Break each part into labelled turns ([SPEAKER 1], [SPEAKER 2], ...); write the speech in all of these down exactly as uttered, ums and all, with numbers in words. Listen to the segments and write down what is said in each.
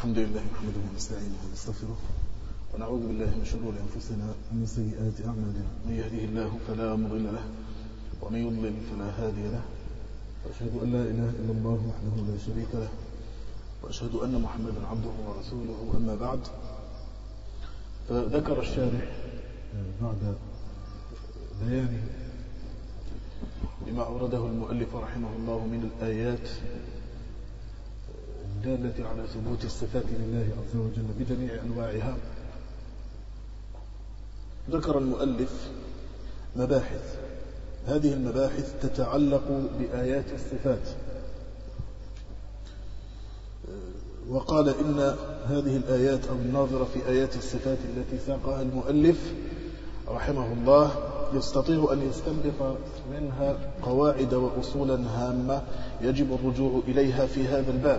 [SPEAKER 1] الحمد لله نحمده ونستعينه ونستغفره ونعوذ بالله من شرور أنفسنا ومن سيئات أعمالنا، من يهده الله فلا مضل له ومن يضلل فلا هادي له، وأشهد أن لا إله إلا الله وحده لا شريك له، وأشهد أن محمدا عبده ورسوله. أما بعد، فذكر الشارح بعد بيانه بما أورده المؤلف رحمه الله من الآيات الدالة على ثبوت الصفات لله عز وجل بجميع أنواعها، ذكر المؤلف مباحث. هذه المباحث تتعلق بآيات الصفات، وقال إن هذه الآيات أو الناظرة في آيات الصفات التي ساقها المؤلف رحمه الله يستطيع أن يستنبط منها قواعد وأصولا هامة يجب الرجوع إليها في هذا الباب.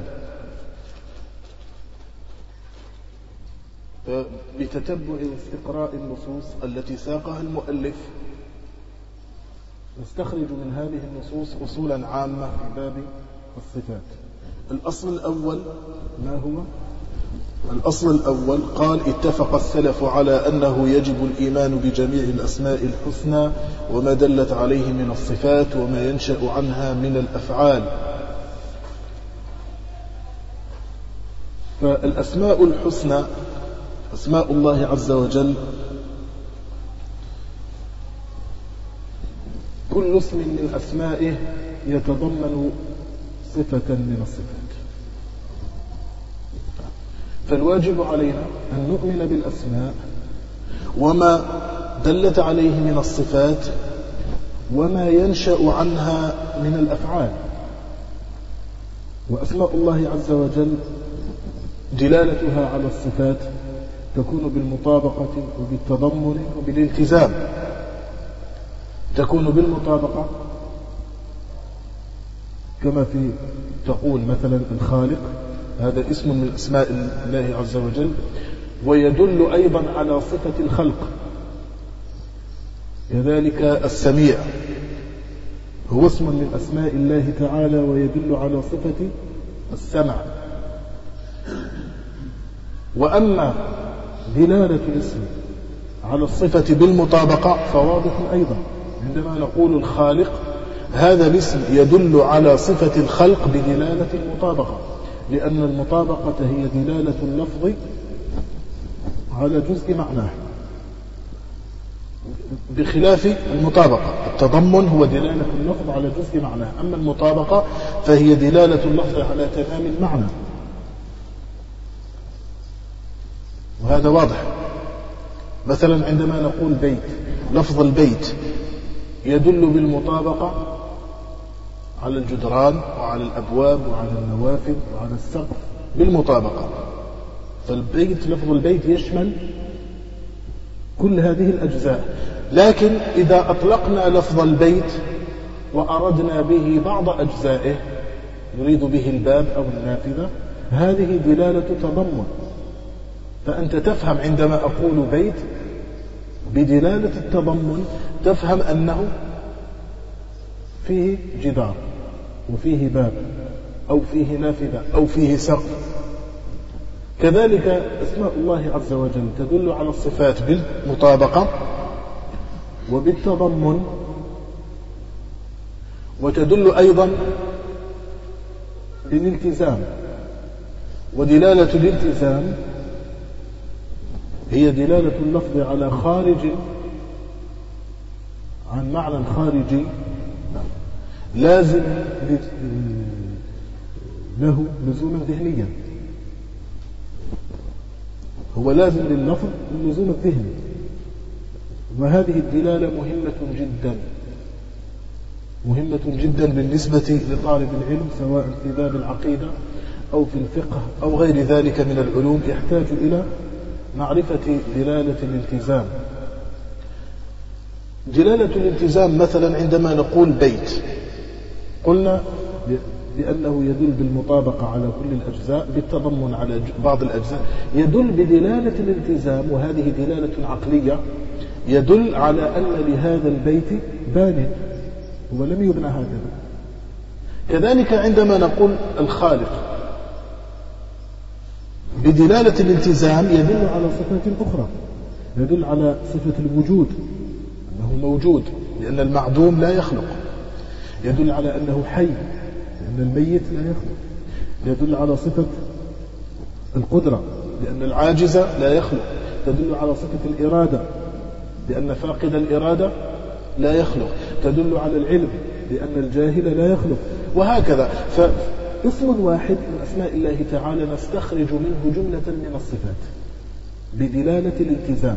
[SPEAKER 1] بتتبع واستقراء النصوص التي ساقها المؤلف نستخرج من هذه النصوص أصولا عامة في باب الصفات. الأصل الأول ما هو؟ الأصل الأول قال: اتفق السلف على أنه يجب الإيمان بجميع الأسماء الحسنى وما دلت عليه من الصفات وما ينشأ عنها من الأفعال. فالأسماء الحسنى أسماء الله عز وجل كل اسم من أسمائه يتضمن صفة من الصفات، فالواجب علينا أن نؤمن بالأسماء وما دلت عليه من الصفات وما ينشأ عنها من الأفعال. وأسماء الله عز وجل دلالتها على الصفات تكون بالمطابقة وبالتضمن وبالالتزام. تكون بالمطابقة كما في تقول مثلا الخالق، هذا اسم من أسماء الله عز وجل ويدل أيضا على صفة الخلق. كذلك السميع هو اسم من أسماء الله تعالى ويدل على صفة السمع. وأما دلالة الاسم على الصفة بالمطابقة فواضح أيضا. عندما نقول الخالق، هذا الاسم يدل على صفة الخلق بدلالة المطابقة، لأن المطابقة هي دلالة اللفظ على جزء معناه، بخلاف المطابقة. التضمن هو دلالة اللفظ على جزء معناه، أما المطابقة فهي دلالة اللفظ على تمام المعنى، وهذا واضح. مثلا عندما نقول بيت، لفظ البيت يدل بالمطابقة على الجدران وعلى الأبواب وعلى النوافذ وعلى السقف بالمطابقة. فالبيت، لفظ البيت يشمل كل هذه الأجزاء. لكن إذا أطلقنا لفظ البيت وأردنا به بعض أجزائه، نريد به الباب أو النافذة، هذه دلالة تضمن. فأنت تفهم عندما أقول بيت بدلالة التضمن تفهم أنه فيه جدار وفيه باب أو فيه نافذة أو فيه سقف. كذلك أسماء الله عز وجل تدل على الصفات بالمطابقة وبالتضمن، وتدل أيضا بالالتزام. ودلالة الالتزام هي دلالة اللفظ على خارج عن معنى خارجي لازم له لزوما ذهنيا. هو لازم لللفظ اللزوم الذهني، وهذه الدلالة مهمة جدا مهمة جدا بالنسبة لطالب العلم، سواء في باب العقيدة أو في الفقه أو غير ذلك من العلوم، يحتاج إلى معرفة دلالة الالتزام. دلالة الالتزام مثلا عندما نقول بيت، قلنا بأنه يدل بالمطابقة على كل الأجزاء، بالتضمن على بعض الأجزاء، يدل بدلالة الالتزام، وهذه دلالة عقلية، يدل على أن لهذا البيت بان، هو لم يبنى هكذا. كذلك عندما نقول الخالق، بدلالة الالتزام يدل على صفات أخرى، يدل على صفة الوجود أنه موجود لأن المعدوم لا يخلق، يدل على أنه حي لأن الميت لا يخلق، يدل على صفة القدرة لأن العاجز لا يخلق، تدل على صفة الإرادة لأن فاقد الإرادة لا يخلق، تدل على العلم لأن الجاهل لا يخلق، وهكذا. فاسم واحد من أسماء الله تعالى نستخرج منه جملة من الصفات بدلالة الالتزام.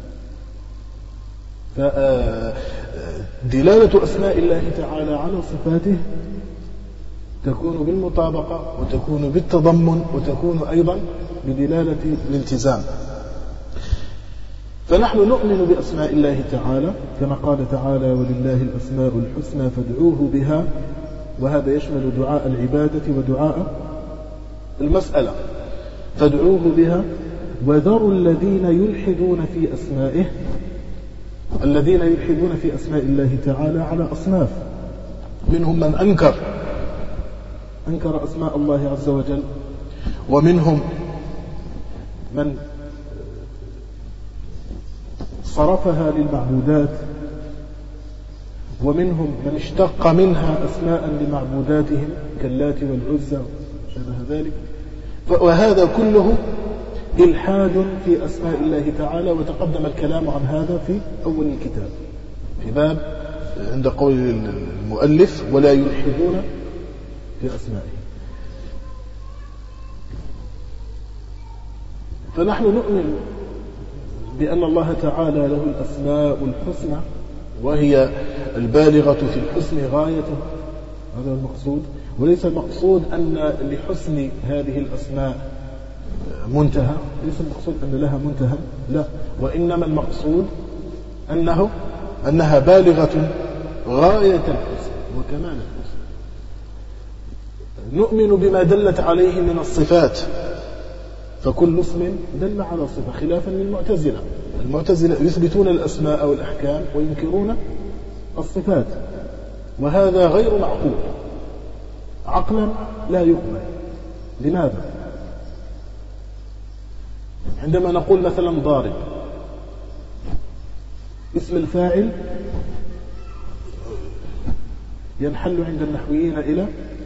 [SPEAKER 1] فدلالة أسماء الله تعالى على صفاته تكون بالمطابقة وتكون بالتضمن وتكون أيضا بدلالة الالتزام. فنحن نؤمن بأسماء الله تعالى كما قال تعالى ولله الأسماء الحسنى فادعوه بها، وهذا يشمل دعاء العبادة ودعاء المسألة، فادعوه بها وذروا الذين يلحدون في أسمائه. الذين يلحدون في أسماء الله تعالى على أصناف، منهم من أنكر أنكر أسماء الله عز وجل، ومنهم من صرفها للمعبودات، ومنهم من اشتق منها أسماء لمعبوداتهم كاللات والعزى شبه ذلك. وهذا كله إلحاد في أسماء الله تعالى، وتقدم الكلام عن هذا في أول الكتاب في باب عند قول المؤلف ولا يلحدون في أسمائه. فنحن نؤمن بأن الله تعالى له الأسماء الحسنى، وهي البالغة في الحسن غايته، هذا المقصود، وليس المقصود أن لحسن هذه الأسماء منتهى، ليس المقصود أن لها منتهى، لا، وإنما المقصود أنه أنها بالغة غاية الحسن وكمال الحسن. نؤمن بما دلت عليه من الصفات، فكل اسم دل على صفة، خلافا للمعتزلة. المعتزلة يثبتون الأسماء والأحكام وينكرون الصفات، وهذا غير معقول عقلا لا يقبل. لماذا؟ عندما نقول مثلا ضارب، اسم الفاعل ينحل عند النحويين إلى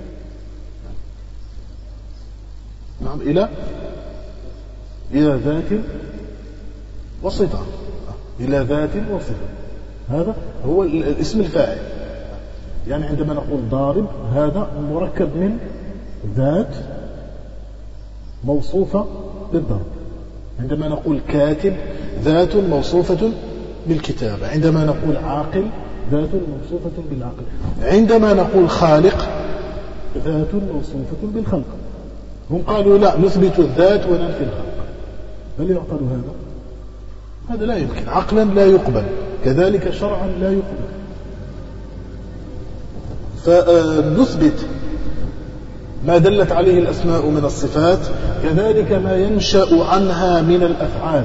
[SPEAKER 1] نعم إلى إلى ذات وصفة، إلى ذات وصفة، هذا هو الاسم الفاعل. يعني عندما نقول ضارب هذا مركب من ذات موصوفة بالضرب. عندما نقول كاتب ذات موصوفة بالكتابة. عندما نقول عاقل ذات موصوفة بالعقل. عندما نقول خالق ذات موصوفة بالخلق. هم قالوا لا، نثبت الذات وننفي الخلق. هل يعقل هذا؟ هذا لا يمكن، عقلا لا يقبل، كذلك شرعا لا يقبل. فنثبت ما دلت عليه الأسماء من الصفات، كذلك ما ينشأ عنها من الأفعال.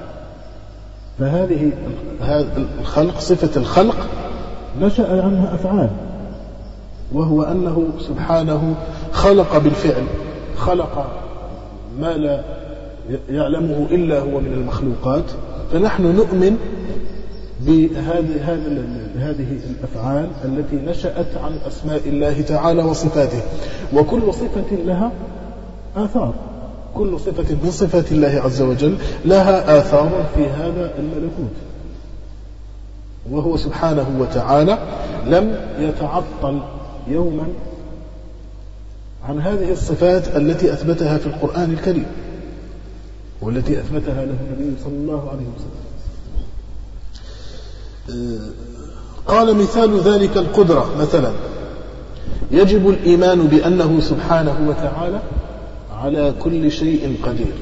[SPEAKER 1] فهذه الخلق، صفة الخلق نشأ عنها أفعال، وهو أنه سبحانه خلق بالفعل، خلق ما لا يعلمه إلا هو من المخلوقات. فنحن نؤمن بهذه هذه الأفعال التي نشأت عن أسماء الله تعالى وصفاته، وكل صفة لها آثار، كل صفة من صفات الله عز وجل لها آثار في هذا الملكوت. وهو سبحانه وتعالى لم يتعطل يوما عن هذه الصفات التي أثبتها في القرآن الكريم، والتي أثبتها له النبي صلى الله عليه وسلم. قال مثال ذلك القدرة مثلا، يجب الإيمان بأنه سبحانه وتعالى على كل شيء قدير،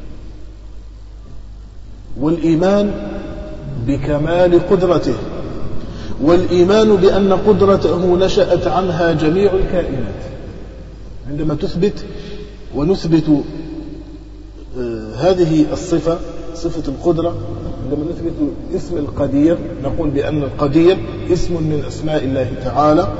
[SPEAKER 1] والإيمان بكمال قدرته، والإيمان بأن قدرته نشأت عنها جميع الكائنات. عندما تثبت ونثبت هذه الصفة، صفة القدرة، عندما نثبت اسم القدير نقول بأن القدير اسم من أسماء الله تعالى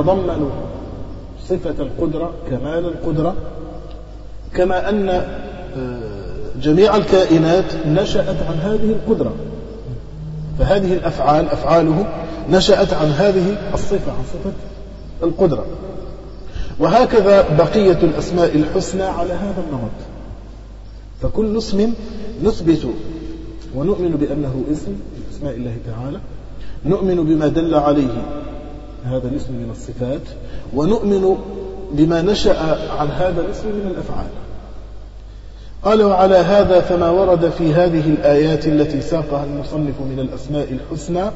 [SPEAKER 1] يتضمن صفة القدرة، كمال القدرة، كما أن جميع الكائنات نشأت عن هذه القدرة، فهذه الأفعال أفعاله نشأت عن هذه الصفة، عن صفة القدرة. وهكذا بقية الأسماء الحسنى على هذا النمط، فكل اسم نثبت ونؤمن بأنه اسم من أسماء الله تعالى، نؤمن بما دل عليه هذا الاسم من الصفات، ونؤمن بما نشأ عن هذا الاسم من الأفعال. قال: وعلى هذا فما ورد في هذه الآيات التي ساقها المصنف من الأسماء الحسنى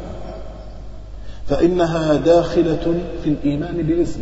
[SPEAKER 1] فإنها داخلة في الإيمان بالاسم،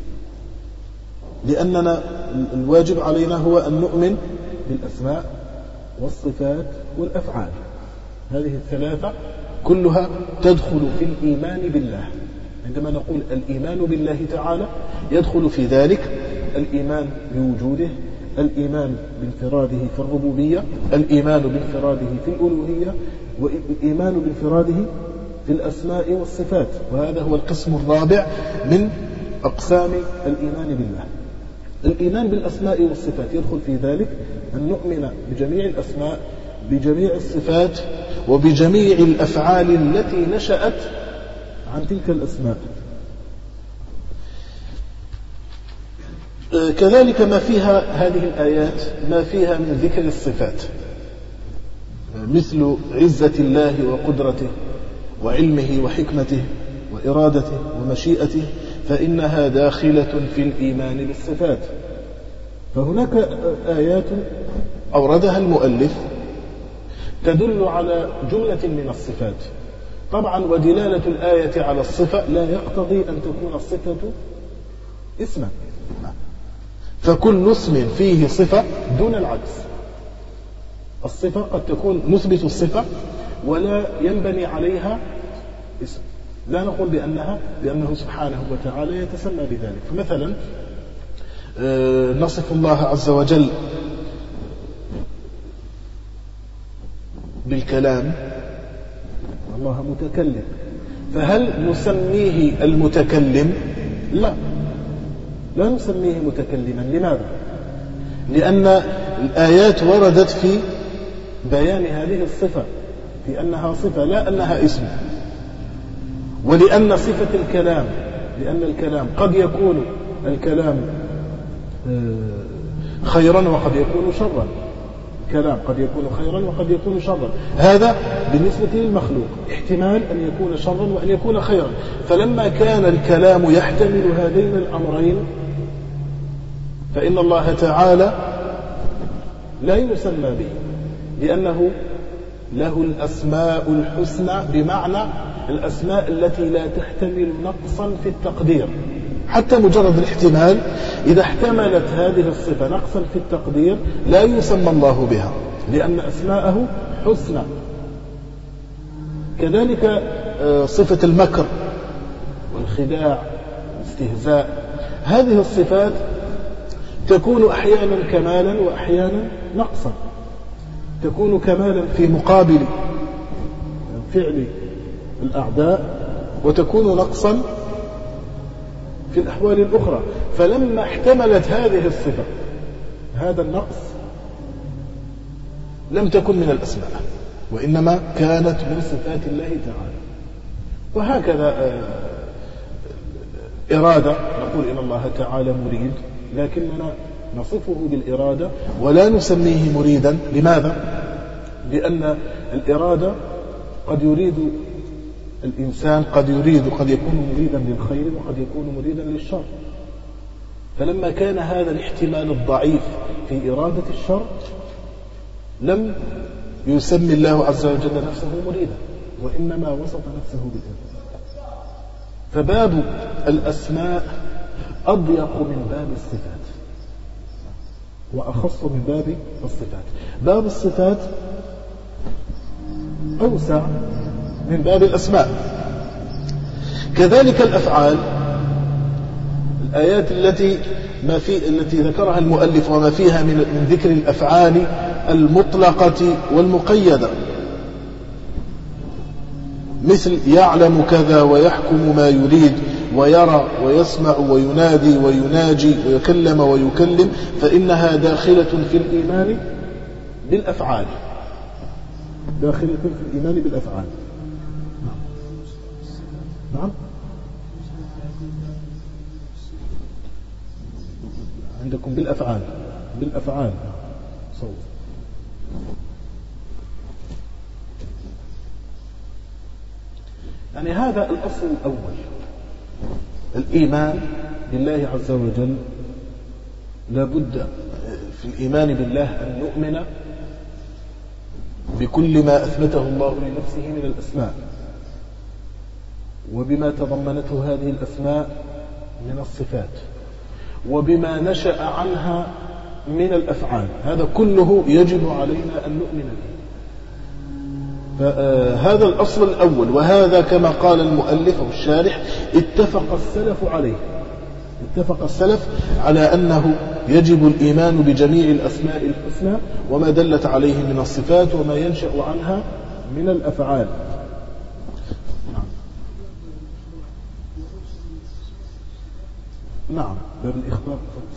[SPEAKER 1] لأننا الواجب علينا هو أن نؤمن بالأسماء والصفات والأفعال، هذه الثلاثة كلها تدخل في الإيمان بالله. عندما نقول الإيمان بالله تعالى يدخل في ذلك الإيمان بوجوده، الإيمان بانفراده في الربوبية، الإيمان بانفراده في الألوهية، والإيمان بانفراده في الأسماء والصفات، وهذا هو القسم الرابع من أقسام الإيمان بالله. الإيمان بالأسماء والصفات يدخل في ذلك أن نؤمن بجميع الأسماء، بجميع الصفات، وبجميع الأفعال التي نشأت عن تلك الأسماء. كذلك ما فيها هذه الآيات ما فيها من ذكر الصفات، مثل عزة الله وقدرته وعلمه وحكمته وإرادته ومشيئته، فإنها داخلة في الإيمان بالصفات. فهناك آيات أوردها المؤلف تدل على جملة من الصفات، طبعا ودلالة الآية على الصفة لا يقتضي أن تكون الصفة اسما، فكل اسم فيه صفة دون العكس. الصفة قد تكون نثبت الصفة ولا ينبني عليها اسم، لا نقول بأنها بأنه سبحانه وتعالى يتسمى بذلك. فمثلا نصف الله عز وجل بالكلام، الله متكلم، فهل نسميه المتكلم؟ لا، لا نسميه متكلما. لماذا؟ لأن الآيات وردت في بيان هذه الصفة، في أنها صفة لا أنها اسم. ولأن صفة الكلام، لأن الكلام قد يكون الكلام خيرا وقد يكون شرا، الكلام قد يكون خيرا وقد يكون شرا، هذا بالنسبة للمخلوق احتمال أن يكون شرا وأن يكون خيرا. فلما كان الكلام يحتمل هذين الأمرين فإن الله تعالى لا يسمى به، لأنه له الأسماء الحسنى، بمعنى الأسماء التي لا تحتمل نقصا في التقدير. حتى مجرد الاحتمال إذا احتملت هذه الصفة نقصا في التقدير لا يسمى الله بها، لأن أسماءه حسنى. كذلك صفة المكر والخداع والاستهزاء، هذه الصفات تكون أحيانا كمالا وأحيانا نقصا، تكون كمالا في مقابل فعل الأعداء، وتكون نقصا في الأحوال الأخرى. فلما احتملت هذه الصفة هذا النقص لم تكن من الأسماء، وإنما كانت من صفات الله تعالى. وهكذا إرادة، نقول إن الله تعالى مريد، لكننا نصفه بالإرادة ولا نسميه مريدا. لماذا؟ لأن الإرادة قد يريد الإنسان، قد يريد قد يكون مريدا للخير وقد يكون مريدا للشر. فلما كان هذا الاحتمال الضعيف في إرادة الشر لم يسمي الله عز وجل نفسه مريدا، وإنما وصف نفسه بالإرادة. فباب الأسماء أضيق من باب الصفات وأخص من باب الصفات. باب الصفات أوسع من باب الأسماء. كذلك الأفعال، الآيات التي ما في التي ذكرها المؤلف وما فيها من من ذكر الأفعال المطلقة والمقيدة، مثل يعلم كذا ويحكم ما يريد ويرى ويسمع وينادي ويناجي ويكلم ويكلم، فإنها داخلة في الإيمان بالأفعال، داخلة في الإيمان بالأفعال. نعم, نعم. عندكم بالأفعال بالأفعال صوت. يعني هذا الأصل الأول، الإيمان بالله عز وجل. لابد في الإيمان بالله أن نؤمن بكل ما أثبته الله لنفسه من الأسماء، وبما تضمنته هذه الأسماء من الصفات، وبما نشأ عنها من الأفعال. هذا كله يجب علينا أن نؤمن به. فهذا الأصل الأول، وهذا كما قال المؤلف أو الشارح اتفق السلف عليه، اتفق السلف على أنه يجب الإيمان بجميع الأسماء الحسنى وما دلت عليه من الصفات وما ينشأ عنها من الأفعال. نعم, نعم. باب الإخبار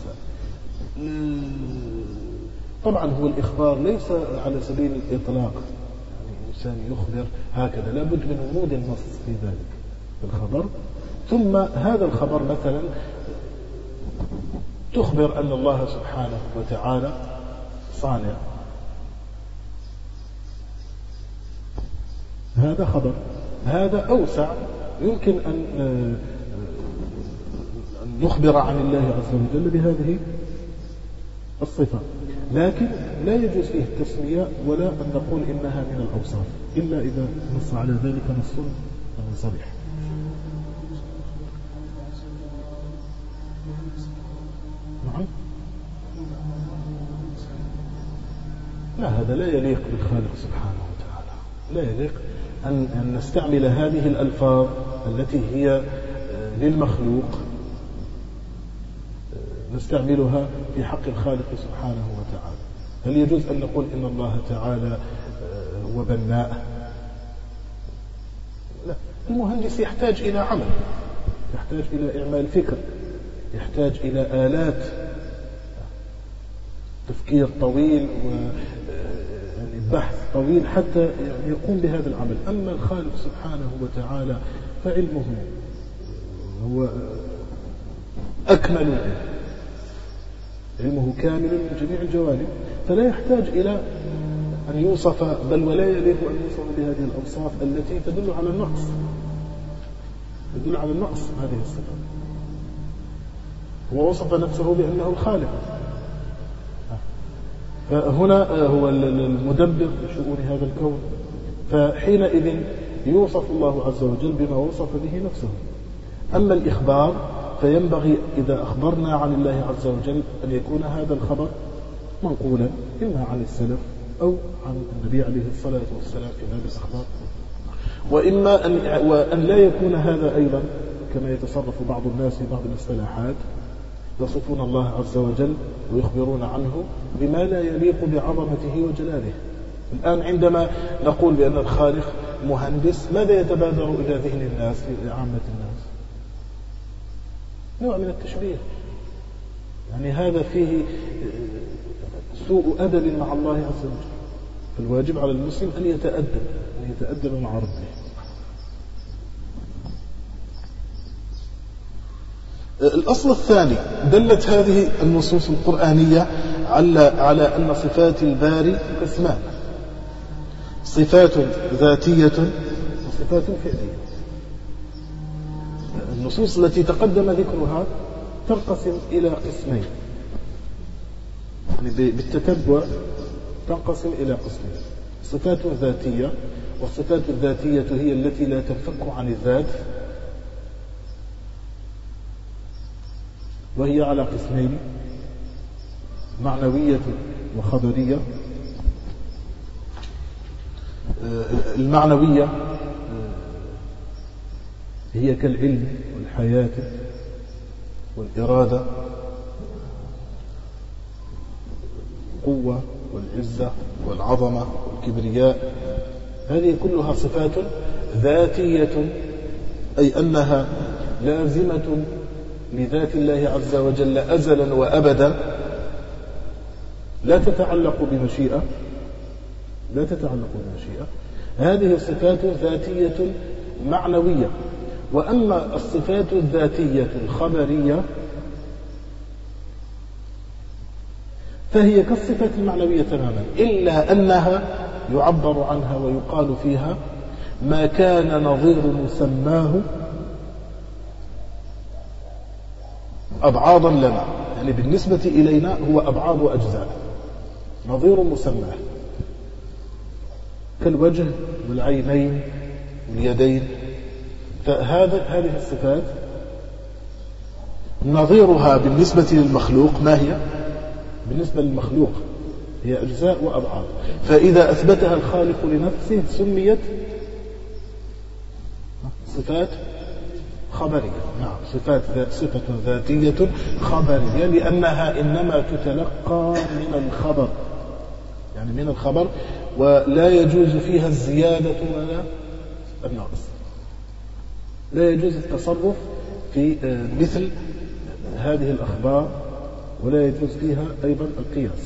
[SPEAKER 1] طبعا هو الإخبار ليس على سبيل الإطلاق، يعني الإنسان يخبر هكذا، لابد من وجود النص في ذلك في الخبر. ثم هذا الخبر مثلا تخبر أن الله سبحانه وتعالى صانع، هذا خبر. هذا أوسع، يمكن أن نخبر عن الله عز وجل بهذه الصفة، لكن لا يجوز فيه التسمية ولا أن نقول إنها من الأوصاف إلا إذا نص على ذلك نص صريح. نعم. لا، هذا لا يليق بالخالق سبحانه وتعالى، لا يليق أن نستعمل هذه الألفاظ التي هي للمخلوق نستعملها في حق الخالق سبحانه وتعالى. هل يجوز أن نقول إن الله تعالى هو بناء؟ لا، المهندس يحتاج إلى عمل، يحتاج إلى إعمال فكر، يحتاج إلى آلات تفكير طويل وبحث طويل حتى يقوم بهذا العمل. أما الخالق سبحانه وتعالى فعلمه هو أكمل العلم، علمه كامل من جميع الجوانب، فلا يحتاج إلى أن يوصف، بل ولا يليق أن يوصف بهذه الأوصاف التي تدل على النقص، تدل على النقص هذه الصفة. هو وصف نفسه بأنه الخالق، فهنا هو المدبر لشؤون هذا الكون، فحينئذ يوصف الله عز وجل بما وصف به نفسه. أما الإخبار فينبغي إذا أخبرنا عن الله عز وجل أن يكون هذا الخبر منقولا إما عن السلف أو عن النبي عليه الصلاة والسلام في باب الأخبار، وإما أن, وأن لا يكون هذا أيضا كما يتصرف بعض الناس في بعض الاصطلاحات، يصفون الله عز وجل ويخبرون عنه بما لا يليق بعظمته وجلاله. الآن عندما نقول بأن الخالق مهندس، ماذا يتبادر إلى ذهن الناس، عامة الناس؟ نوع من التشبيه، يعني هذا فيه سوء أدب مع الله عز وجل. فالواجب على المسلم أن يتأدب أن يتأدب مع ربه. الأصل الثاني، دلت هذه النصوص القرآنية على على أن صفات الباري قسمان: صفات ذاتية وصفات فعلية. النصوص التي تقدم ذكرها تنقسم إلى قسمين، يعني بالتتبع تنقسم إلى قسمين: صفات ذاتية، والصفات الذاتية هي التي لا تنفك عن الذات، وهي على قسمين: معنوية وخبرية. المعنوية هي كالعلم والحياة والإرادة، القوة والعزة والعظمة والكبرياء، هذه كلها صفات ذاتية، أي أنها لازمة لذات الله عز وجل أزلا وأبدا، لا تتعلق بمشيئة لا تتعلق بالمشيئة. هذه صفات ذاتية معنوية. وأما الصفات الذاتية الخبرية فهي كالصفات المعنوية تماما، إلا أنها يعبر عنها ويقال فيها ما كان نظير مسماه أبعاضا لنا، يعني بالنسبة إلينا هو أبعاض وأجزاء، نظير مسماه كالوجه والعينين واليدين. فهذا هذه الصفات نظيرها بالنسبة للمخلوق ما هي؟ بالنسبة للمخلوق هي أجزاء وأبعاد. فإذا أثبتها الخالق لنفسه سميت صفات خبرية. نعم، صفات صفة ذاتية خبرية، لأنها إنما تتلقى من الخبر، يعني من الخبر، ولا يجوز فيها الزيادة ولا النقص. لا يجوز التصرف في مثل هذه الأخبار، ولا يجوز فيها أيضا القياس.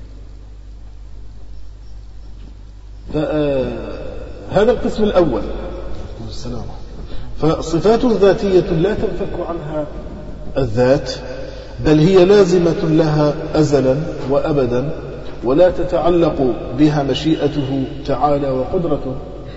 [SPEAKER 1] فهذا القسم الأول. السلام. فصفات ذاتية لا تنفك عنها الذات، بل هي لازمة لها أزلا وأبدا، ولا تتعلق بها مشيئته تعالى وقدرته،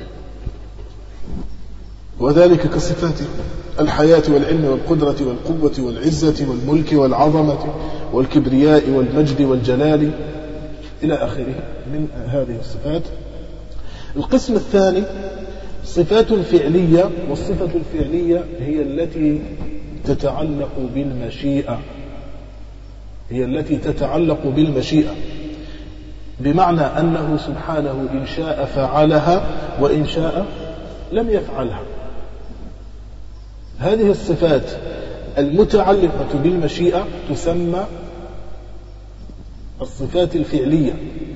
[SPEAKER 1] وذلك كصفات الحياة والعلم والقدرة والقوة والعزة والملك والعظمة والكبرياء والمجد والجلال إلى آخره من هذه الصفات. القسم الثاني صفات فعلية، والصفة الفعلية هي التي تتعلق بالمشيئة، هي التي تتعلق بالمشيئة، بمعنى أنه سبحانه إن شاء فعلها وإن شاء لم يفعلها. هذه الصفات المتعلقة بالمشيئة تسمى الصفات الفعلية.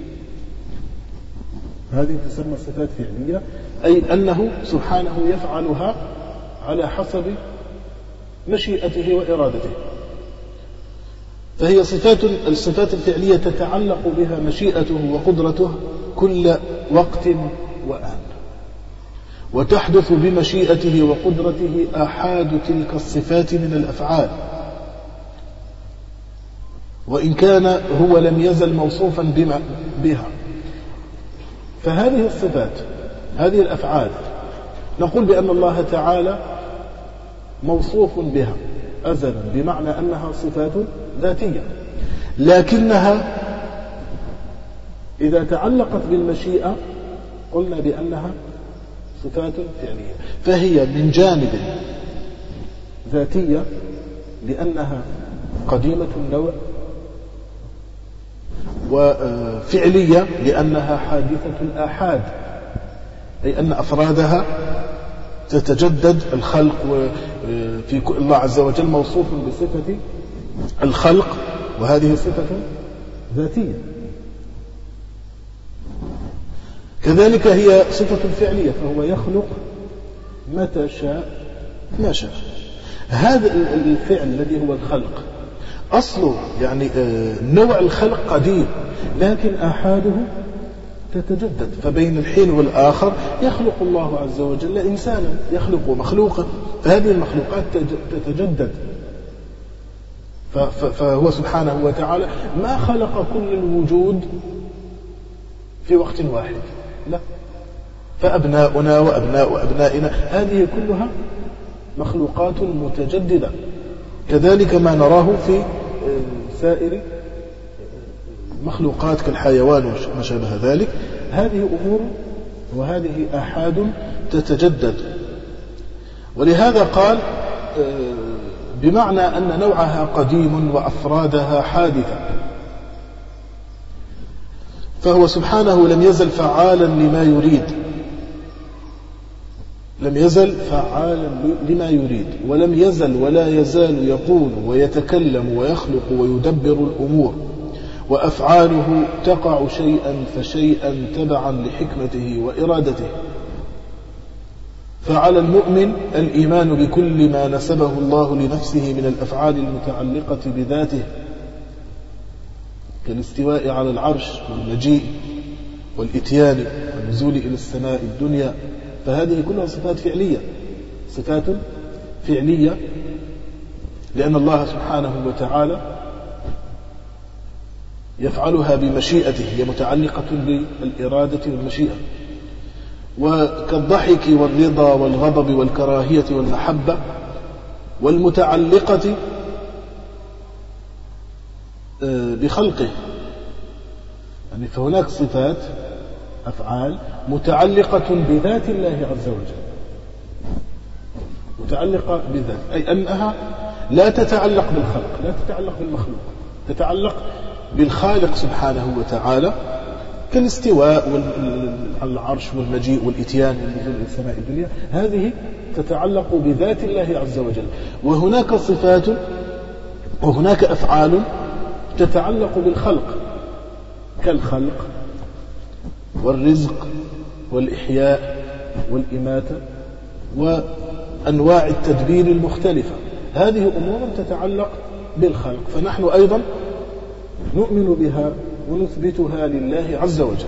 [SPEAKER 1] هذه تسمى صفات فعلية، أي أنه سبحانه يفعلها على حسب مشيئته وإرادته. فهي صفات الصفات الفعلية تتعلق بها مشيئته وقدرته كل وقت وآن، وتحدث بمشيئته وقدرته آحاد تلك الصفات من الأفعال، وإن كان هو لم يزل موصوفا بما بها. فهذه الصفات، هذه الأفعال، نقول بأن الله تعالى موصوف بها أزلا، بمعنى أنها صفات ذاتية، لكنها إذا تعلقت بالمشيئة قلنا بأنها صفات فعلية. فهي من جانب ذاتية لأنها قديمة النوع، وفعلية لأنها حادثة الآحاد، أي أن أفرادها تتجدد. الخلق في الله عز وجل موصوف بصفة الخلق، وهذه صفة ذاتية. كذلك هي صفة فعلية، فهو يخلق متى شاء ما شاء. هذا الفعل الذي هو الخلق أصله يعني نوع الخلق قديم، لكن آحاده تتجدد. فبين الحين والآخر يخلق الله عز وجل إنسانا، يخلق مخلوقا، فهذه المخلوقات تتجدد. فهو سبحانه وتعالى ما خلق كل الوجود في وقت واحد، لا. فأبناؤنا وأبناء أبنائنا هذه كلها مخلوقات متجددة، كذلك ما نراه في سائر مخلوقات كالحيوان وما شابه ذلك. هذه أمور وهذه آحاد تتجدد. ولهذا قال بمعنى أن نوعها قديم وأفرادها حادثة. فهو سبحانه لم يزل فعالا لما يريد، لم يزل فعالا لما يريد، ولم يزل ولا يزال يقول ويتكلم ويخلق ويدبر الأمور، وأفعاله تقع شيئا فشيئا تبعا لحكمته وإرادته. فعلى المؤمن الإيمان بكل ما نسبه الله لنفسه من الأفعال المتعلقة بذاته، كالاستواء على العرش والمجيء والإتيان والنزول إلى السماء الدنيا، فهذه كلها صفات فعلية، صفات فعلية، لأن الله سبحانه وتعالى يفعلها بمشيئته، هي متعلقة بالإرادة والمشيئة. وكالضحك والرضا والغضب والكراهية والمحبة، والمتعلقة بخلقه، يعني فهناك صفات أفعال متعلقة بذات الله عز وجل، متعلقة بذات، أي أنها لا تتعلق بالخلق، لا تتعلق بالمخلوق، تتعلق بالخالق سبحانه وتعالى، كالاستواء على العرش والمجيء والإتيان والنزول إلى السماء الدنيا، هذه تتعلق بذات الله عز وجل. وهناك صفات وهناك أفعال تتعلق بالخلق، كالخلق والرزق والإحياء والإماتة وأنواع التدبير المختلفة، هذه أمور تتعلق بالخلق، فنحن أيضا نؤمن بها ونثبتها لله عز وجل.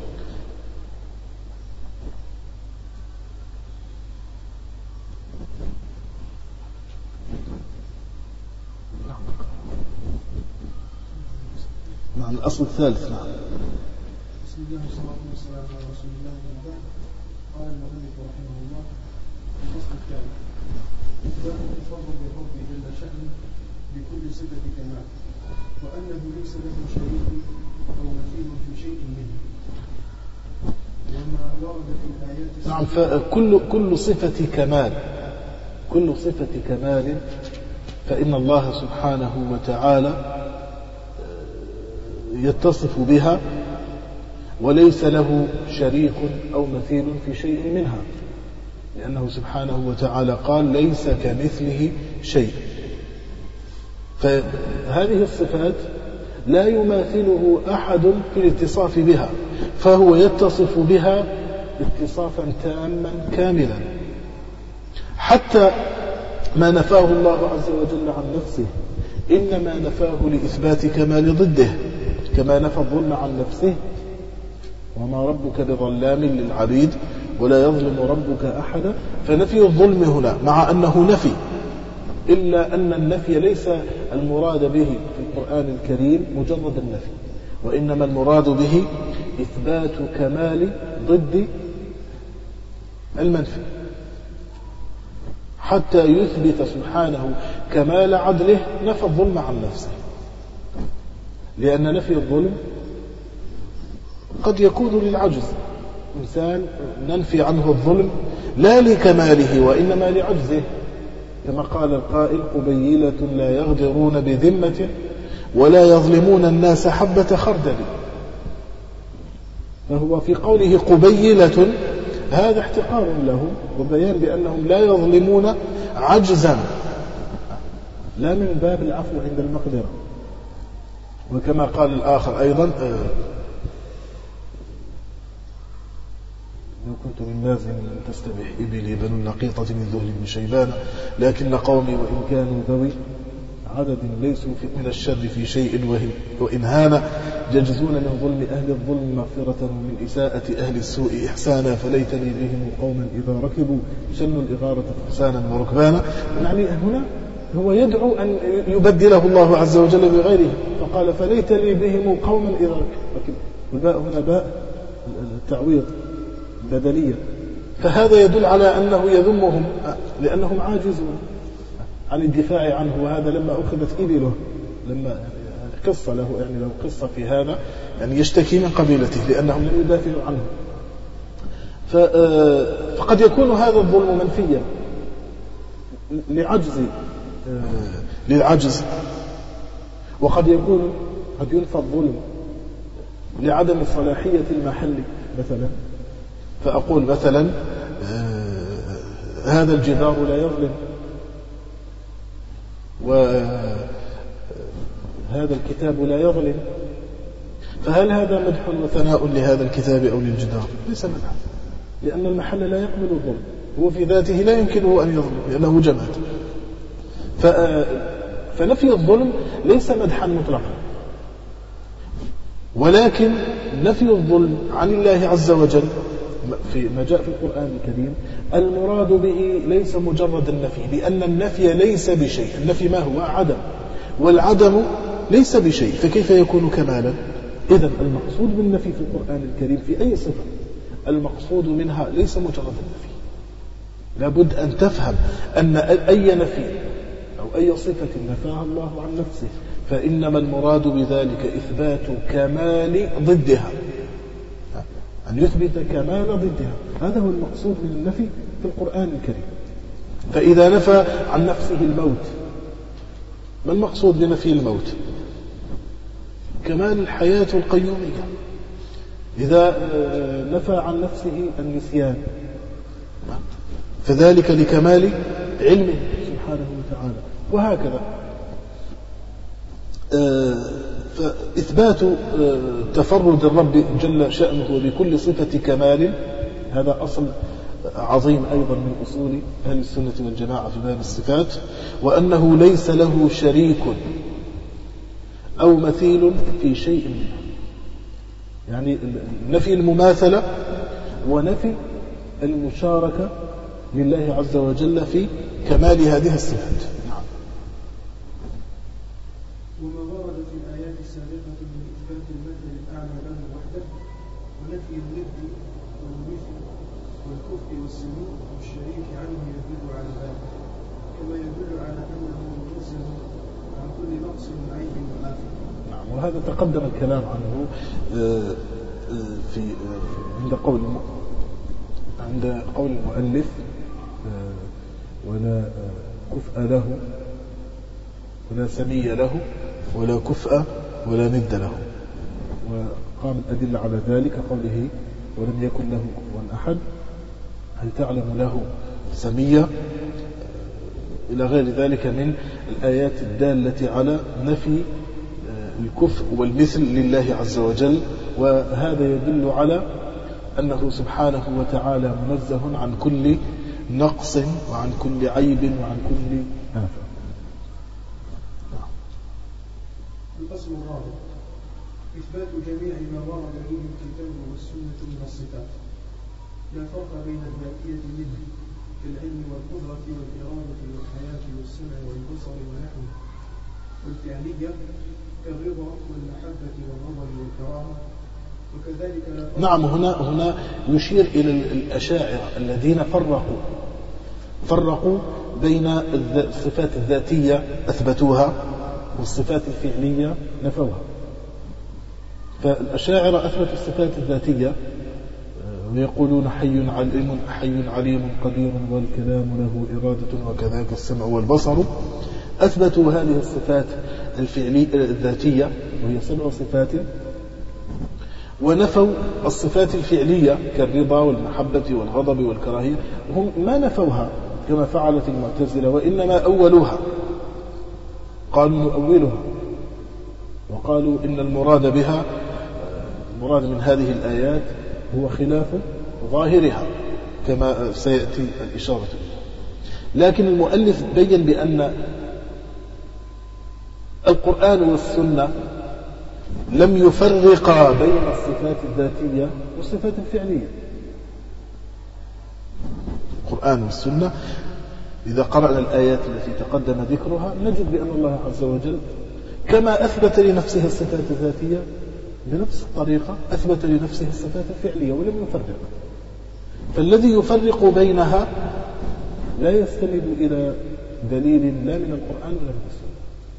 [SPEAKER 1] نعم، الأصل الثالث. نعم.
[SPEAKER 2] بسم الله والصلاة والسلام على رسول الله وبعد. قال المؤلف رحمه الله: الفصل الثالث: إثبات التفرد بالرب جل شأنه بكل صفة كمال، وأنه ليس له شريك أو مثيل في شيء منه، وما ورد في الآيات.
[SPEAKER 1] نعم، فكل كل صفة كمال، كل صفة كمال فإن الله سبحانه وتعالى يتصف بها، وليس له شريك أو مثيل في شيء منها، لأنه سبحانه وتعالى قال: ليس كمثله شيء. فهذه الصفات لا يماثله أحد في الاتصاف بها، فهو يتصف بها اتصافا تاما كاملا، حتى ما نفاه الله عز وجل عن نفسه إنما نفاه لإثبات كمال ضده، كما نفى الظلم عن نفسه: وما ربك بظلام للعبيد ولا يظلم ربك أحدا. فنفي الظلم هنا مع أنه نفي، إلا أن النفي ليس المراد به في القرآن الكريم مجرد النفي، وإنما المراد به إثبات كمال ضد المنفي، حتى يثبت سبحانه كمال عدله نفى الظلم عن نفسه، لأن نفي الظلم قد يكون للعجز، إنسان ننفي عنه الظلم لا لكماله وإنما لعجزه، كما قال القائل: قبيلة لا يغدرون بذمة ولا يظلمون الناس حبة خردل. فهو في قوله قبيلة هذا احتقار لهم وبيان بأنهم لا يظلمون عجزا، لا من باب العفو عند المقدرة. وكما قال الآخر أيضا: لو كنت من مازن لم تستبح إبلي بنو النقيطة من ذهل بن شيبان، لكن قومي وإن كانوا ذوي عدد ليسوا من الشر في شيء، وإن هان يجزون من ظلم أهل الظلم مغفرة من إساءة أهل السوء إحسانا، فليتني بهم قوما إذا ركبوا شنوا الإغارة فرسانا وركبانا. يعني هنا هو يدعو أن يبدله الله عز وجل بغيره، فقال: فليتني بهم قوما إذا ركبوا. الباء هنا باء التعويض بدلية، فهذا يدل على أنه يذمهم لأنهم عاجزون عن الدفاع عنه. وهذا لما أخذت إبله، لما قصة له، يعني لو قصة في هذا، يعني يشتكي من قبيلته لأنهم لم يدافعوا عنه. فقد يكون هذا الظلم منفيا لعجز للعجز، وقد يكون قد ينفى الظلم لعدم صلاحية المحل مثلا. فأقول مثلا: هذا الجدار لا يظلم، وهذا الكتاب لا يظلم، فهل هذا مدح وثناء لهذا الكتاب أو للجدار؟ ليس مدحا، لأن المحل لا يقبل الظلم، هو في ذاته لا يمكنه أن يظلم لأنه جماد. فنفي الظلم ليس مدحا مطلقا، ولكن نفي الظلم عن الله عز وجل في ما جاء في القرآن الكريم المراد به ليس مجرد النفي، لأن النفي ليس بشيء. النفي ما هو؟ عدم، والعدم ليس بشيء، فكيف يكون كمالا؟ إذن المقصود بالنفي في القرآن الكريم في أي صفة المقصود منها ليس مجرد النفي. لابد أن تفهم أن أي نفي أو أي صفة نفاها الله عن نفسه فإنما المراد بذلك إثبات كمال ضدها، أن يثبت كمال ضدها. هذا هو المقصود من النفي في القرآن الكريم. فإذا نفى عن نفسه الموت، ما المقصود بنفي الموت؟ كمال الحياة القيومية. إذا نفى عن نفسه النسيان فذلك لكمال علمه سبحانه وتعالى، وهكذا. فإثبات تفرد الرب جل شأنه بكل صفة كمال هذا أصل عظيم أيضا من أصول أهل السنة والجماعة في باب الصفات، وأنه ليس له شريك أو مثيل في شيء منه. يعني نفي المماثلة ونفي المشاركة لله عز وجل في كمال هذه الصفات. نعم.
[SPEAKER 2] وما ورد في الآيات السابقة من إثبات المثل الأعلى له وحده ونفي الند والمثل والكفء والسمو والشريك عنه يدل على ذلك، كما يدل على أنه منزه عن كل نقص وعيب وآفة.
[SPEAKER 1] نعم. وهذا تقدم الكلام عنه في عند قول عند قول المؤلف ولا كفء له ولا سمي له ولا كفء ولا ند له. وقام الأدلة على ذلك قوله ولم يكن له كفوا أحد، هل تعلم له سمية، إلى غير ذلك من الآيات الدالة على نفي الكفء والمثل لله عز وجل. وهذا يدل على أنه سبحانه وتعالى منزه عن كل نقص وعن كل عيب وعن كل آفة.
[SPEAKER 2] القسم الرابع إثبات جميع ما ورد به الكتاب والسنة من الصفات، لا فرق بين الذاتية منه كالعلم والقدرة والإرادة والحياة والسمع والبصر ونحوه، والفعلية كالرضا والمحبة والغضب والكرامة، وكذلك لا فرق.
[SPEAKER 1] نعم. هنا هنا يشير إلى الأشاعرة الذين فرقوا فرقوا بين الصفات الذاتية أثبتوها والصفات الفعلية نفوها. فالأشاعرة أثبتوا الصفات الذاتية ويقولون حي عليم حي عليم قدير والكلام له إرادة وكذلك السمع والبصر. أثبتوا هذه الصفات الفعلية الذاتية وهي سبع صفات، ونفوا الصفات الفعلية كالرضا والمحبة والغضب والكراهية. هم ما نفوها كما فعلت المعتزلة، وإنما أولوها، قالوا نؤولها وقالوا إن المراد بها المراد من هذه الآيات هو خلاف ظاهرها كما سيأتي الإشارة. لكن المؤلف بين بأن القرآن والسنة لم يفرقا بين الصفات الذاتية والصفات الفعلية. القرآن والسنة إذا قرأنا الآيات التي تقدم ذكرها نجد بأن الله عز وجل كما أثبت لنفسه الصفات الذاتية بنفس الطريقة أثبت لنفسه الصفات الفعلية ولم يفرق. فالذي يفرق بينها لا يستند إلى دليل لا من القرآن ولا من السنة.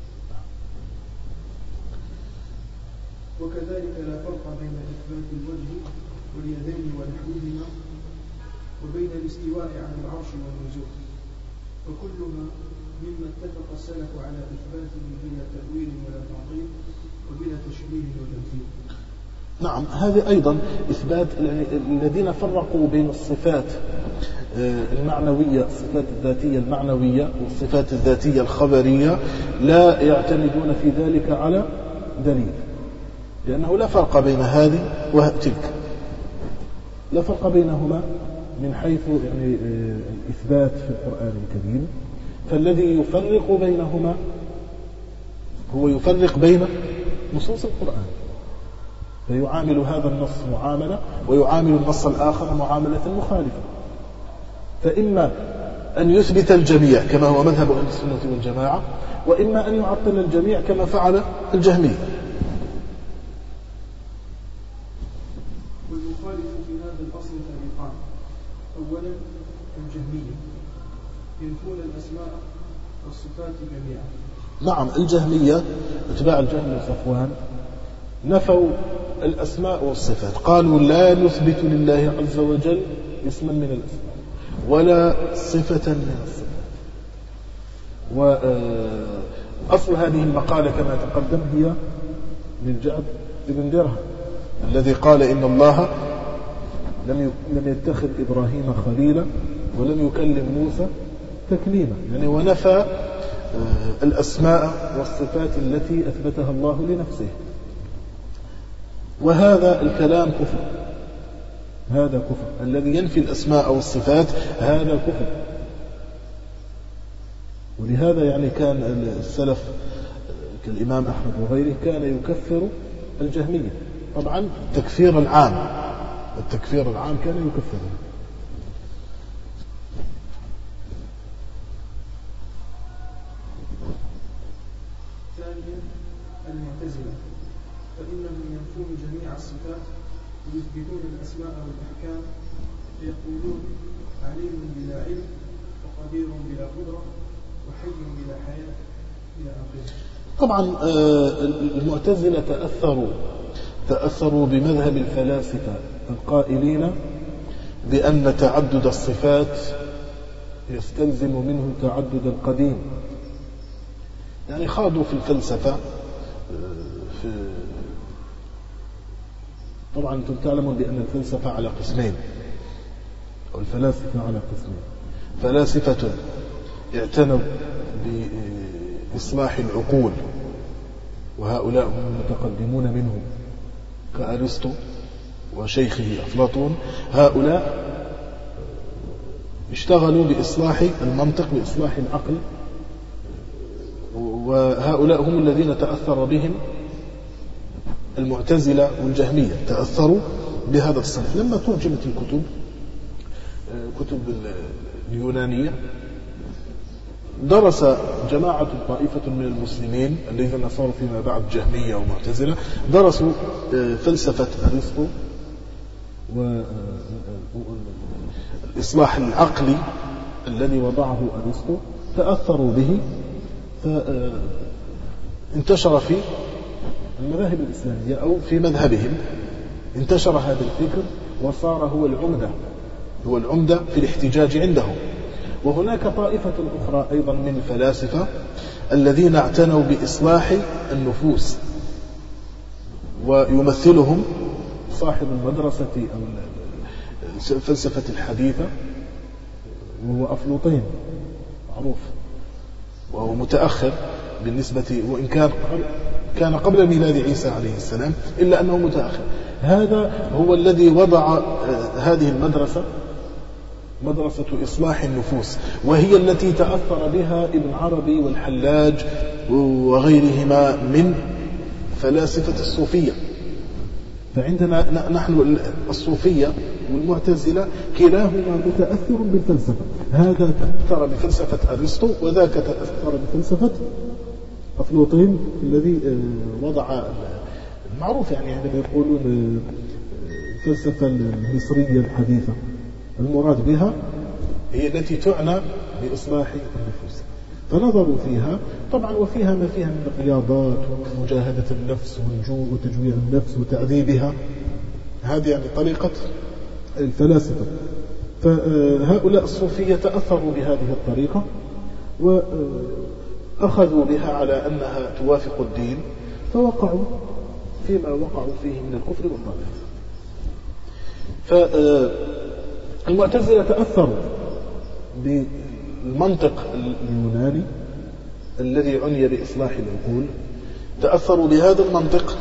[SPEAKER 2] وكذلك لا فرق بين إثبات الوجه واليدين ونحوهما وبين الاستواء على العرش والنزول، فكلها مما اتفق السلف على إثباته بلا تأويل ولا تعطيل وبلا تشبيه وتمثيل.
[SPEAKER 1] نعم. هذا أيضا إثبات الذين فرقوا بين الصفات المعنوية الصفات الذاتية المعنوية والصفات الذاتية الخبرية لا يعتمدون في ذلك على دليل، لأنه لا فرق بين هذه وتلك، لا فرق بينهما من حيث يعني الإثبات في القرآن الكريم. فالذي يفرق بينهما هو يفرق بين نصوص القرآن. فيعامل هذا النص معاملة ويعامل النص الآخر معاملة مخالفة. فإما أن يثبت الجميع كما هو مذهب أهل السنة والجماعة، وإما أن يعطل الجميع كما فعل الجهمية.
[SPEAKER 2] والمخالف في هذا الأصل فريقان. أولا الجهمية ينفون الأسماء والصفات جميعا.
[SPEAKER 1] نعم، الجهمية اتباع الجهم بن صفوان نفوا الأسماء والصفات، قالوا لا نثبت لله عز وجل اسما من الأسماء ولا صفة من الصفات. وأصل هذه المقالة كما تقدم هي من جعد بن درهم الذي قال إن الله لم يتخذ إبراهيم خليلا ولم يكلم موسى تكليما، يعني ونفى الأسماء والصفات التي أثبتها الله لنفسه. وهذا الكلام كفر، هذا كفر، الذي ينفي الأسماء والصفات هذا كفر. ولهذا يعني كان السلف كالإمام أحمد وغيره كان يكفر الجهمية، طبعا التكفير العام، التكفير العام كان يكفره.
[SPEAKER 2] ثانيا المعتزلة فإنهم ينفون جميع الصفات ويثبتون الأسماء والأحكام، فيقولون عليم بلا علم وقدير بلا قدرة وحي بلا حياة إلى آخره.
[SPEAKER 1] طبعا المعتزلة تأثروا تأثروا بمذهب الفلاسفة القائلين بأن تعدد الصفات يستلزم منه تعدد القديم، يعني خاضوا في الفلسفة. في طبعا أنتم تعلمون بأن الفلسفة على قسمين، أو الفلاسفة على قسمين: فلاسفة اعتنوا بإصلاح العقول، وهؤلاء هم المتقدمون منهم كأرسطو وشيخه أفلاطون. هؤلاء اشتغلوا بإصلاح المنطق، بإصلاح العقل، وهؤلاء هم الذين تأثر بهم المعتزلة والجهمية، تأثروا بهذا الصنف. لما ترجمت الكتب كتب اليونانية درس جماعة طائفة من المسلمين الذين صاروا فيما بعد جهمية ومعتزلة، درسوا فلسفة أرسطو والإصلاح العقلي الذي وضعه أرسطو، تأثروا به، فانتشر في المذاهب الإسلامية أو في مذهبهم انتشر هذا الفكر وصار هو العمدة هو العمدة في الاحتجاج عندهم. وهناك طائفة أخرى أيضا من الفلاسفة الذين اعتنوا بإصلاح النفوس، ويمثلهم صاحب المدرسة أو الفلسفة الحديثة وهو أفلاطين معروف، وهو متأخر بالنسبة، وإن كان كان قبل ميلاد عيسى عليه السلام إلا أنه متأخر. هذا هو الذي وضع هذه المدرسة، مدرسة إصلاح النفوس، وهي التي تأثر بها ابن عربي والحلاج وغيرهما من فلاسفة الصوفية. فعندنا نحن الصوفية والمعتزلة كلاهما متأثر بالفلسفة، هذا تأثر بفلسفة أرسطو وذاك تأثر بفلسفة أفلاطين الذي وضع المعروف، يعني عندما يقولون الفلسفة المصرية الحديثة المراد بها هي التي تعنى بإصلاح النفوس، فنظروا فيها طبعا، وفيها ما فيها من الرياضات ومجاهدة النفس والجوع وتجويع النفس وتعذيبها، هذه يعني طريقة الفلاسفة. فهؤلاء الصوفية تأثروا بهذه الطريقة وأخذوا بها على أنها توافق الدين، فوقعوا فيما وقعوا فيه من الكفر والضلال. فالمعتزلة تأثروا بالمنطق اليوناني الذي عني بإصلاح العقول، تأثروا بهذا المنطق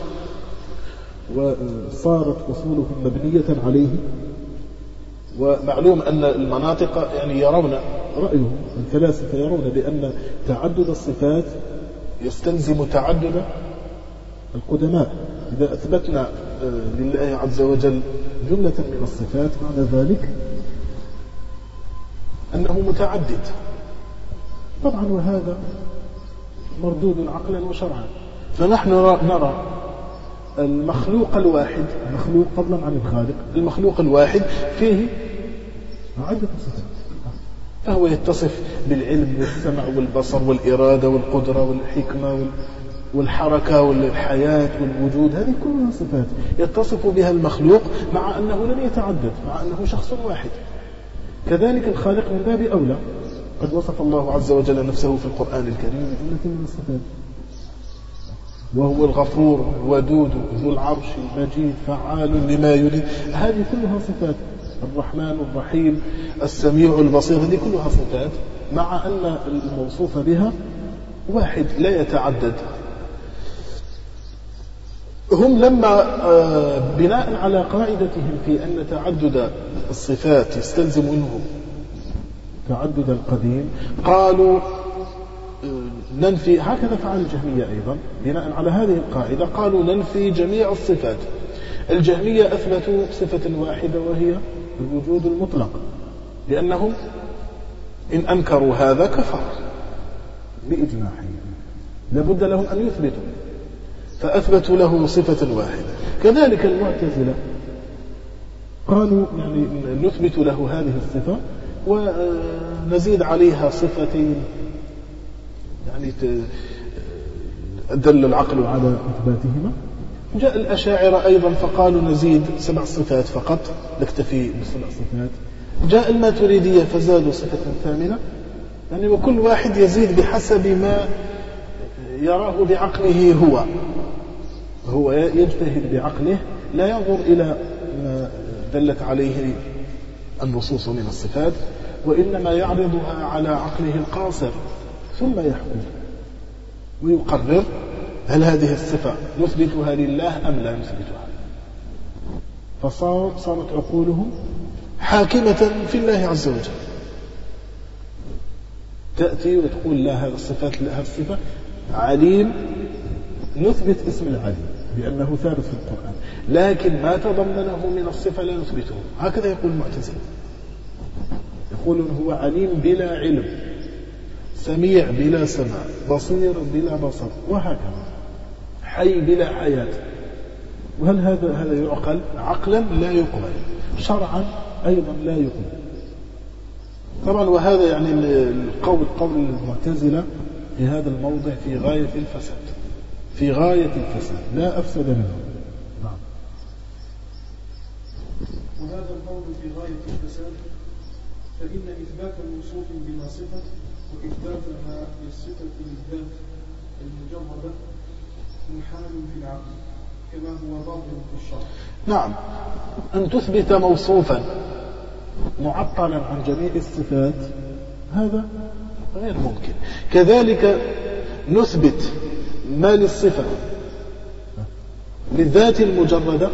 [SPEAKER 1] وصارت أصولهم مبنية عليه. ومعلوم أن المناطق يعني يرون رأيهم الفلاسفة يرون بأن تعدد الصفات يستلزم تعدد القدماء، إذا أثبتنا لله عز وجل جملة من الصفات معنى ذلك أنه متعدد طبعا، وهذا مردود عقلا وشرعا. فنحن نرى المخلوق الواحد، المخلوق فضلا عن الخالق، المخلوق الواحد فيه عدة صفات، فهو يتصف بالعلم والسمع والبصر والإرادة والقدرة والحكمة والحركة والحياة والوجود، هذه كلها صفات يتصف بها المخلوق مع أنه لم يتعدد، مع أنه شخص واحد. كذلك الخالق من باب أولى، قد وصف الله عز وجل نفسه في القرآن الكريم بجملة من الصفات، وهو الغفور الودود ذو العرش المجيد فعال لما يريد، هذه كلها صفات. الرحمن الرحيم السميع البصير، هذه كلها صفات مع أن الموصوف بها واحد لا يتعدد. هم لما بناء على قاعدتهم في أن تعدد الصفات يستلزم منه تعدد القديم، قالوا ننفي، هكذا فعل الجهمية أيضا بناء على هذه القاعدة، قالوا ننفي جميع الصفات. الجهمية أثبتوا صفة واحدة وهي الوجود المطلق، لأنهم إن أنكروا هذا كفر بإجماعهم، لابد لهم أن يثبتوا، فأثبتوا له صفة واحدة. كذلك المعتزلة قالوا يعني نثبت له هذه الصفة ونزيد عليها صفتين، يعني دل العقل على إثباتهما. جاء الأشاعرة أيضا فقالوا نزيد سبع صفات فقط، نكتفي بسبع صفات. جاء الماتريدية فزادوا صفة ثامنة، يعني وكل واحد يزيد بحسب ما يراه بعقله، هو هو يجتهد بعقله، لا ينظر إلى ما دلت عليه النصوص من الصفات، وإنما يعرضها على عقله القاصر ثم يحكم ويقرر هل هذه الصفة نثبتها لله أم لا نثبتها. فصارت عقولهم حاكمة في الله عز وجل، تأتي وتقول لا هذا الصفات لا هذا الصفة عليم، نثبت اسم العليم بأنه ثابت في القرآن، لكن ما تضمنه من الصفة لا نثبته. هكذا يقول المعتزلة، يقولون هو عليم بلا علم، سميع بلا سمع، بصير بلا بصر، وهكذا حي بلا حياة. وهل هذا هذا يعقل؟ عقلا لا يقبل، شرعا أيضا لا يقبل طبعا. وهذا يعني القول قول المعتزلة في هذا الموضع في غاية الفساد، في غاية الفساد لا أفسد منه. نعم.
[SPEAKER 2] وهذا القول في غاية الفساد، فإن إثبات موصوف بلا صفة وإثباتها للصفة للذات المجردة محال في العقل كما هو باطل في الشرع.
[SPEAKER 1] نعم، أن تثبت موصوفا معطلا عن جميع الصفات هذا غير ممكن. كذلك نثبت ما للصفة للذات المجردة،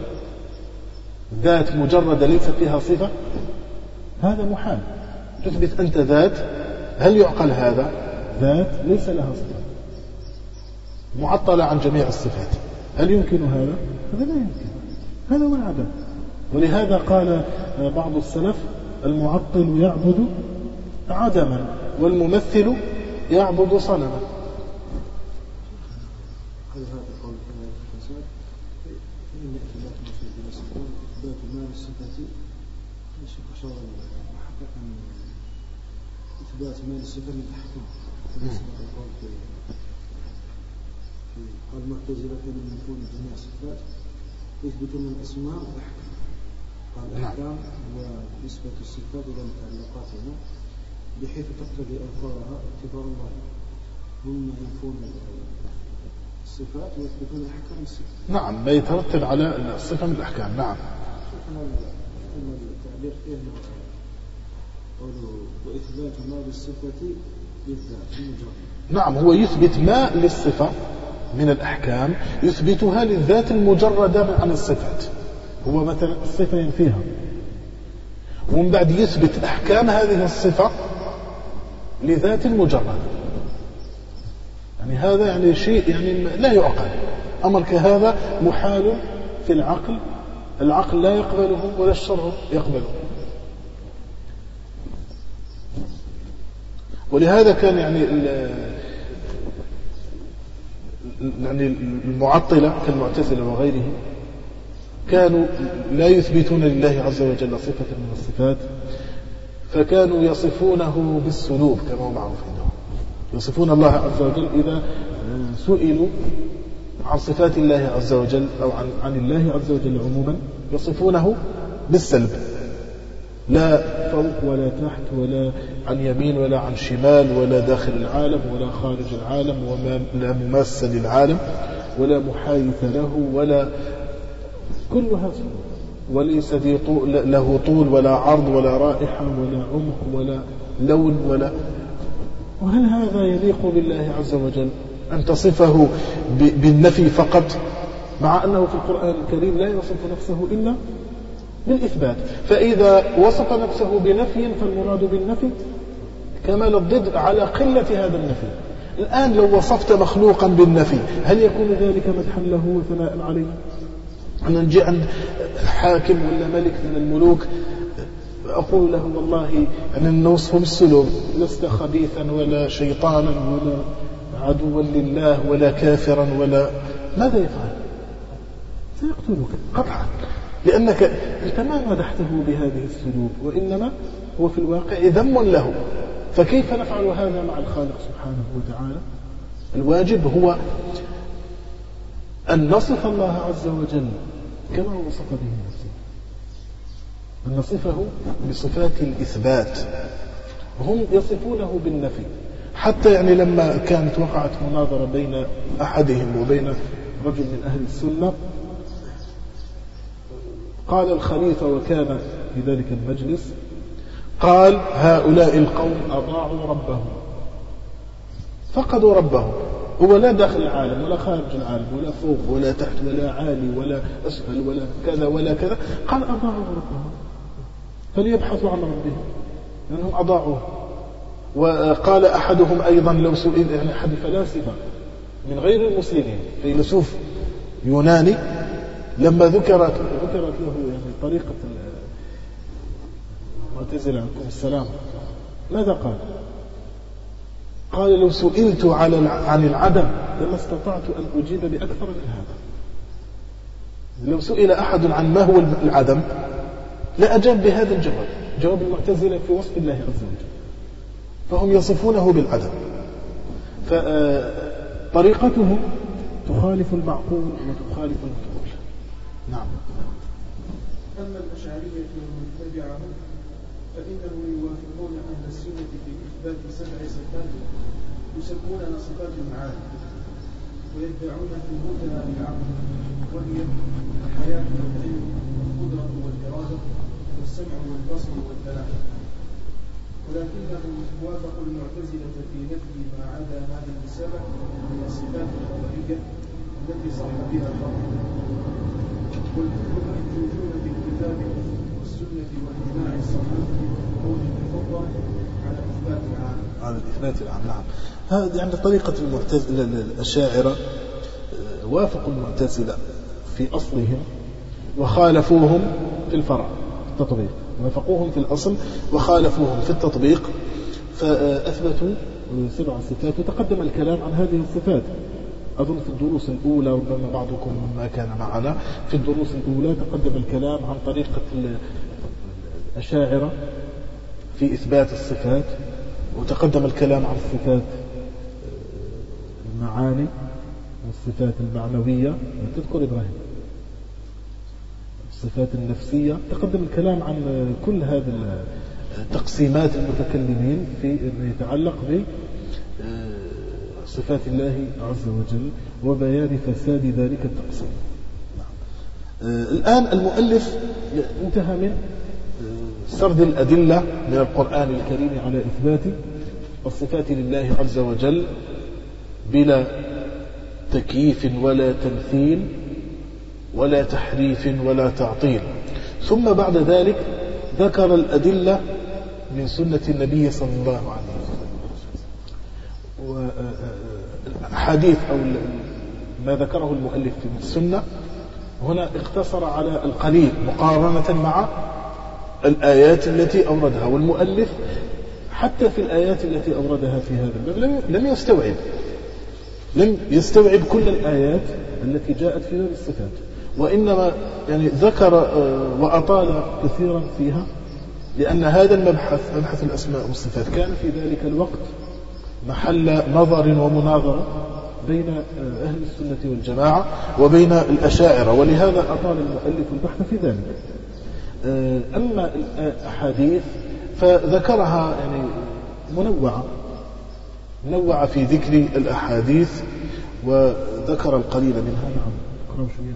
[SPEAKER 1] ذات مجردة ليس فيها صفة، هذا محال. تثبت أنت ذات، هل يعقل هذا؟ ذات ليس لها صفة معطلة عن جميع الصفات، هل يمكن هذا؟ هذا لا يمكن، هذا هو العدم. ولهذا قال بعض السلف المعطل يعبد عدما والممثل يعبد صنما.
[SPEAKER 2] إثبات ما للصفة للتحكيم. قال المعتزلة كانوا ينفون جميع الصفات ويثبتون الأسماء والأحكام. قال الأحكام ونسبة الصفات إلى متعلقاتها بحيث تقتضي ألفاظها اعتبار الله. هم ينفون الصفات ويثبتون الأحكام الصفات.
[SPEAKER 1] نعم، ما يترتب على الصفة من الأحكام. نعم.
[SPEAKER 2] أن التعبير فيه قولوا وإثبات ما بالصفة للذات المجردة.
[SPEAKER 1] نعم، هو يثبت ما للصفة من الأحكام يثبتها للذات المجردة عن الصفات. هو مثلا الصفة ينفيها، ومن بعد يثبت أحكام هذه الصفة لذات مجردة. يعني هذا يعني شيء يعني لا يعقل، أمر كهذا محال في العقل، العقل لا يقبله ولا الشرع يقبله. ولهذا كان يعني يعني المعطلة كالمعتزلة وغيرهم كانوا لا يثبتون لله عز وجل صفة من الصفات، فكانوا يصفونه بالسلوب كما هو معروف عندهم. يصفون الله عز وجل إذا سئلوا عن صفات الله عز وجل أو عن, عن الله عز وجل عموما يصفونه بالسلب، لا فوق ولا تحت ولا عن يمين ولا عن شمال ولا داخل العالم ولا خارج العالم ولا مماس للعالم ولا محايث له ولا كلها سلوب، وليس له طول ولا عرض ولا رائحة ولا عمق ولا لون ولا. وهل هذا يليق بالله عز وجل أن تصفه بالنفي فقط، مع أنه في القرآن الكريم لا يصف نفسه إلا بالإثبات؟ فإذا وصف نفسه بنفي فالمراد بالنفي كمال الضد على قلة هذا النفي. الآن لو وصفت مخلوقا بالنفي هل يكون ذلك مدحا له وثناء عليه؟ أن نجي عند حاكم ولا ملك من الملوك أقول له والله أن نوصفه بالسلوب، لست خبيثا ولا شيطانا ولا عدوا لله ولا كافرا ولا، ماذا يفعل؟ سيقتلك قطعا، لأنك أنت ما مدحته بهذه السلوب وإنما هو في الواقع ذم له. فكيف نفعل هذا مع الخالق سبحانه وتعالى؟ الواجب هو أن نصف الله عز وجل كما وصف به نفسه، أن نصفه بصفات الإثبات، هم يصفونه بالنفي. حتى يعني لما كانت وقعت مناظرة بين أحدهم وبين رجل من أهل السنة، قال الخليفة وكان في ذلك المجلس، قال هؤلاء القوم أضاعوا ربهم، فقدوا ربهم، هو لا داخل العالم ولا خارج العالم ولا فوق ولا تحت ولا عالي ولا أسفل ولا كذا ولا كذا، قال أضاعوا ربهم فليبحثوا عن ربهم لأنهم أضاعوه. وقال أحدهم أيضا لو سئل، يعني أحد الفلاسفة من غير المسلمين فيلسوف يوناني، لما ذكرت ذكرت له يعني طريقة المعتزلة عليكم السلام، ماذا قال؟ قال لو سئلت عن العدم لما استطعت أن أجيب بأكثر من هذا. لو سئل أحد عن ما هو العدم لا أجاب بهذا الجواب، جواب المعتزلة في وصف الله عز وجل، فهم يصفونه بالعدم. فطريقتهم تخالف المعقول وتخالف المنطق. نعم.
[SPEAKER 2] أما الأشعرية ومتبعهم فإنهم يوافقون أهل السنة في إثبات سبع صفات يسمونها صفات المعاني، ويدعون ثبوتها بالعقل، وهي الحياة والعلم والقدرة والإرادة والسمع والبصر والكلام. ولكنهم وافقوا المعتزلة في نفي ما عدا هذه السبع من الصفات الخبرية التي صح بها الخبر، والكل محجوجون بالكتاب والسنة والإجماع الصحيح قول المفضل على إثبات العام.
[SPEAKER 1] على إثبات العام، نعم. هذه يعني طريقة المعتزلة الأشاعرة، وافقوا المعتزلة في أصلهم وخالفوهم في الفرع التطبيق، وافقوهم في الأصل وخالفوهم في التطبيق، فأثبتوا سبع صفات. وتقدم الكلام عن هذه الصفات أظن في الدروس الأولى، ربما بعضكم ما كان معنا في الدروس الأولى تقدم الكلام عن طريقة الأشاعرة في إثبات الصفات، وتقدم الكلام عن الصفات المعاني والصفات المعنوية، تذكر إبراهيم الصفات النفسية، تقدم الكلام عن كل هذه التقسيمات المتكلمين في ما يتعلق بصفات الله عز وجل وبيان فساد ذلك التقسيم. الآن المؤلف انتهى من سرد الأدلة من القرآن الكريم على إثبات الصفات لله عز وجل بلا تكييف ولا تمثيل ولا تحريف ولا تعطيل. ثم بعد ذلك ذكر الأدلة من سنة النبي صلى الله عليه وسلم، والحديث أو ما ذكره المؤلف في السنة هنا اقتصر على القليل مقارنة مع الآيات التي أوردها، والمؤلف حتى في الآيات التي أوردها في هذا الباب لم يستوعب لم يستوعب كل الآيات التي جاءت في باب الصفات، وإنما يعني ذكر وأطال كثيرا فيها، لأن هذا المبحث مبحث الأسماء والصفات كان في ذلك الوقت محل نظر ومناظرة بين أهل السنة والجماعة وبين الأشاعرة، ولهذا أطال المؤلف البحث في ذلك. أما الأحاديث فذكرها يعني منوعة منوعة في ذكر الأحاديث، وذكر القليل منها. نعم اقرأوا شوية.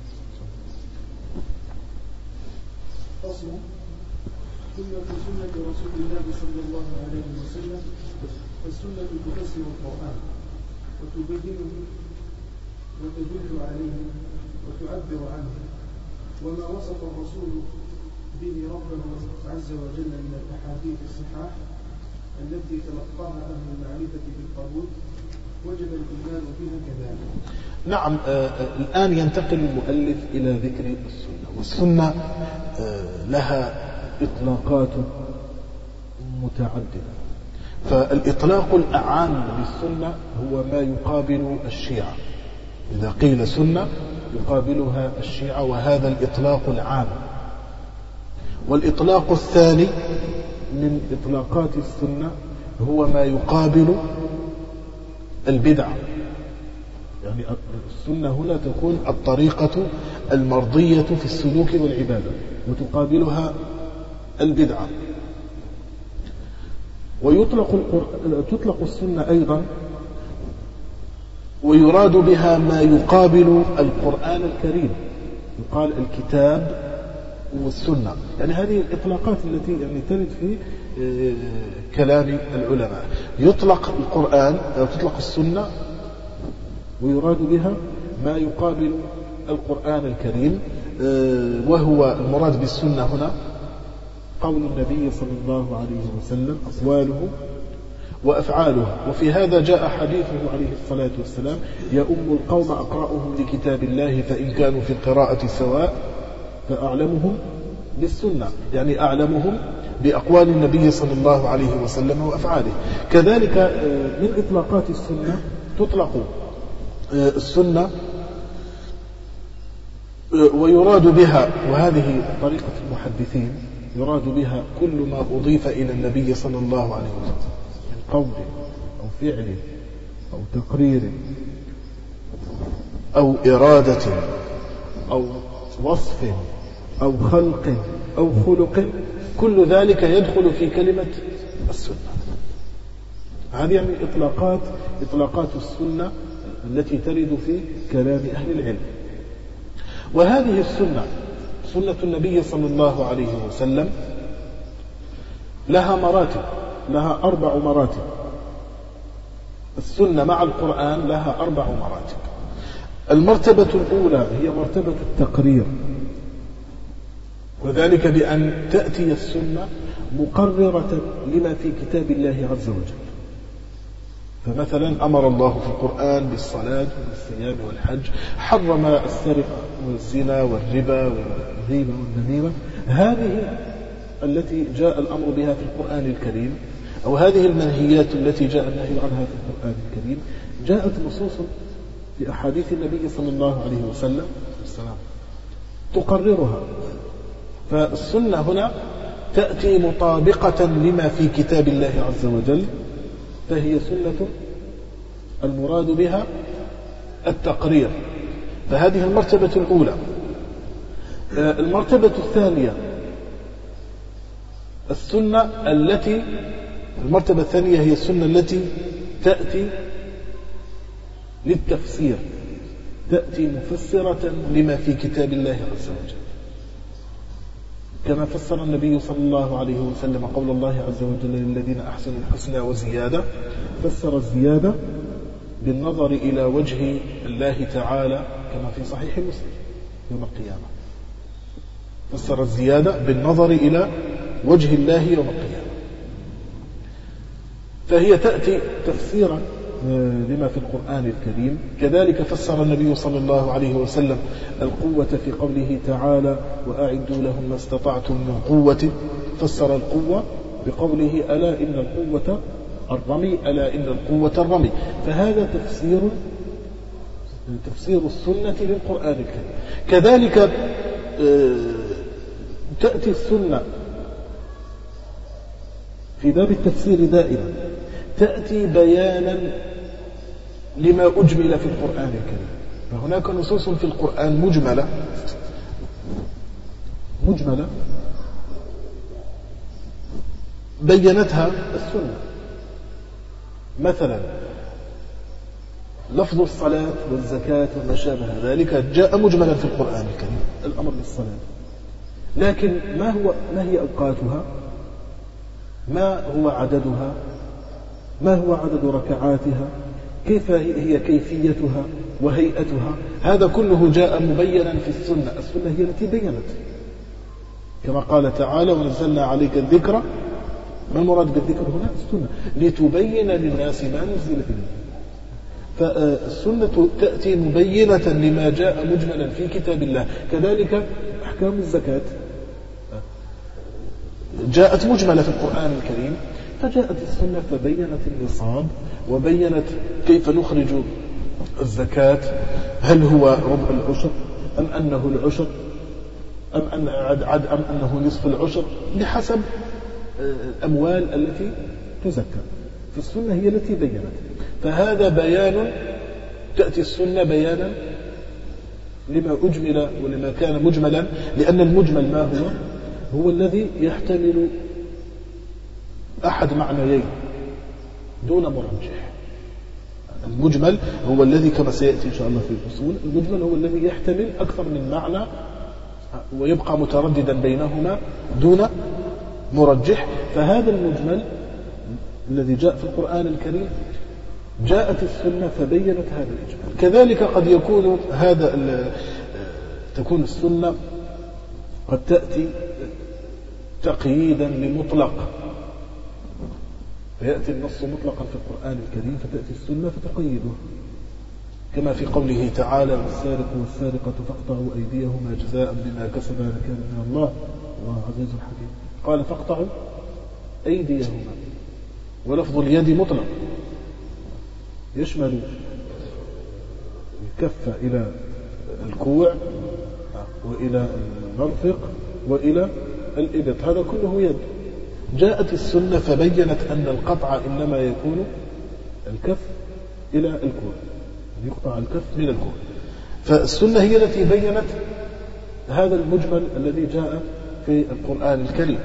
[SPEAKER 2] فصل سنة سنة رسول الله صلى الله عليه وسلم. السنة تفسر القرآن وتبينه وتدل عليه وتعبر عنه، وما وصف الرسول به ربه عز وجل من الأحاديث الصحاح التي تلقاها أهل المعرفة بالقبول وجب الإيمان بها كذلك.
[SPEAKER 1] نعم. آه الآن ينتقل المؤلف إلى ذكر السنة، والسنة آه لها إطلاقات متعددة. فالإطلاق الأعام للسنة هو ما يقابل الشيعة، إذا قيل سنة يقابلها الشيعة، وهذا الإطلاق العام. والإطلاق الثاني من إطلاقات السنة هو ما يقابل البدعة، يعني السنة هنا تكون الطريقة المرضية في السلوك والعبادة، وتقابلها البدعة. ويطلق تطلق السنة أيضا ويراد بها ما يقابل القرآن الكريم، يقال الكتاب والسنة. يعني هذه الإطلاقات التي يعني ترد في كلام العلماء. يطلق القرآن أو تطلق السنة ويراد بها ما يقابل القرآن الكريم، وهو المراد بالسنة هنا قول النبي صلى الله عليه وسلم، أقواله وأفعاله. وفي هذا جاء حديثه عليه الصلاة والسلام: يؤم القوم أقرأهم لكتاب الله، فإن كانوا في القراءة سواء فأعلمهم بالسنة، يعني أعلمهم بأقوال النبي صلى الله عليه وسلم وأفعاله. كذلك من إطلاقات السنة تطلق السنة ويراد بها، وهذه طريقة المحدثين، يراد بها كل ما أضيف إلى النبي صلى الله عليه وسلم من قول أو فعل أو تقرير أو إرادة أو وصف أو خلق أو خلق، كل ذلك يدخل في كلمة السنة. هذه يعني إطلاقات إطلاقات السنة التي ترد في كلام أهل العلم. وهذه السنة سنة النبي صلى الله عليه وسلم لها مراتب، لها أربع مراتب. السنة مع القرآن لها أربع مراتب. المرتبة الأولى هي مرتبة التقرير، وذلك بأن تأتي السنة مقررة لما في كتاب الله عز وجل. فمثلا أمر الله في القرآن بالصلاة والصيام والحج، حرم السرقة والزنا والربا والغيبة والنميمة. هذه التي جاء الأمر بها في القرآن الكريم، أو هذه المنهيات التي جاء النهي عنها في القرآن الكريم، جاءت نصوص في أحاديث النبي صلى الله عليه وسلم تقررها. فالسنة هنا تأتي مطابقة لما في كتاب الله عز وجل، فهي سنة المراد بها التقرير. فهذه المرتبة الأولى. المرتبة الثانية السنة التي المرتبة الثانية هي السنة التي تأتي للتفسير، تأتي مفسرة لما في كتاب الله عز وجل، كما فسر النبي صلى الله عليه وسلم قول الله عز وجل: للذين أحسنوا الحسنى وزيادة. فسر الزيادة بالنظر إلى وجه الله تعالى كما في صحيح مسلم يوم القيامة. فسر الزيادة بالنظر إلى وجه الله يوم القيامة. فهي تأتي تفسيرا لما في القرآن الكريم. كذلك فسر النبي صلى الله عليه وسلم القوة في قوله تعالى وأعدوا لهم ما استطعتم من قوة، فسر القوة بقوله ألا إن القوة الرمي، ألا إن القوة الرمي. فهذا تفسير تفسير السنة للقرآن الكريم. كذلك تأتي السنة في باب التفسير دائما تأتي بيانا لما أجمل في القرآن الكريم. فهناك نصوص في القرآن مجملة مجملة بينتها السنة. مثلا لفظ الصلاة والزكاة وما شابه ذلك جاء مجملا في القرآن الكريم، الأمر بالصلاة، لكن ما هو ما هي أوقاتها، ما هو عددها، ما هو عدد ركعاتها، كيف هي كيفيتها وهيئتها، هذا كله جاء مبينا في السنة. السنة هي التي بينت، كما قال تعالى ونزلنا عليك الذكر. ما المراد بالذكر هنا؟ السنة، لتبين للناس ما نزل إليهم. فالسنة تأتي مبينة لما جاء مجملا في كتاب الله. كذلك أحكام الزكاة جاءت مجملة في القرآن الكريم، فجاءت السنة فبينت النصاب وبينت كيف نخرج الزكاة، هل هو ربع العشر أم أنه العشر أم, أن عد عد أم أنه نصف العشر، بحسب الأموال التي تزكى. فالسنة هي التي بينت. فهذا بيان، تأتي السنة بيانا لما أجمل ولما كان مجملا، لأن المجمل ما هو؟ هو الذي يحتمل أحد معنيين دون مرجح. المجمل هو الذي كما سيأتي إن شاء الله في الأصول، المجمل هو الذي يحتمل أكثر من معنى ويبقى مترددا بينهما دون مرجح. فهذا المجمل الذي جاء في القرآن الكريم جاءت السنة فبينت هذا الإجمال. كذلك قد يكون هذا تكون السنة قد تأتي تقييدا لمطلق، فيأتي النص مطلقا في القرآن الكريم فتأتي السنة فتقيده، كما في قوله تعالى والسارق والسارقة فاقطعوا أيديهما جزاء بما كسبا نكالا من الله والله عزيز حكيم. قال فاقطعوا أيديهما، ولفظ اليد مطلق يشمل الكف إلى الكوع وإلى المرفق وإلى الإبط، هذا كله يد. جاءت السنة فبينت أن القطع إنما يكون الكف إلى الكوع، يقطع الكف من الكوع. فالسنة هي التي بينت هذا المجمل الذي جاء في القرآن الكريم.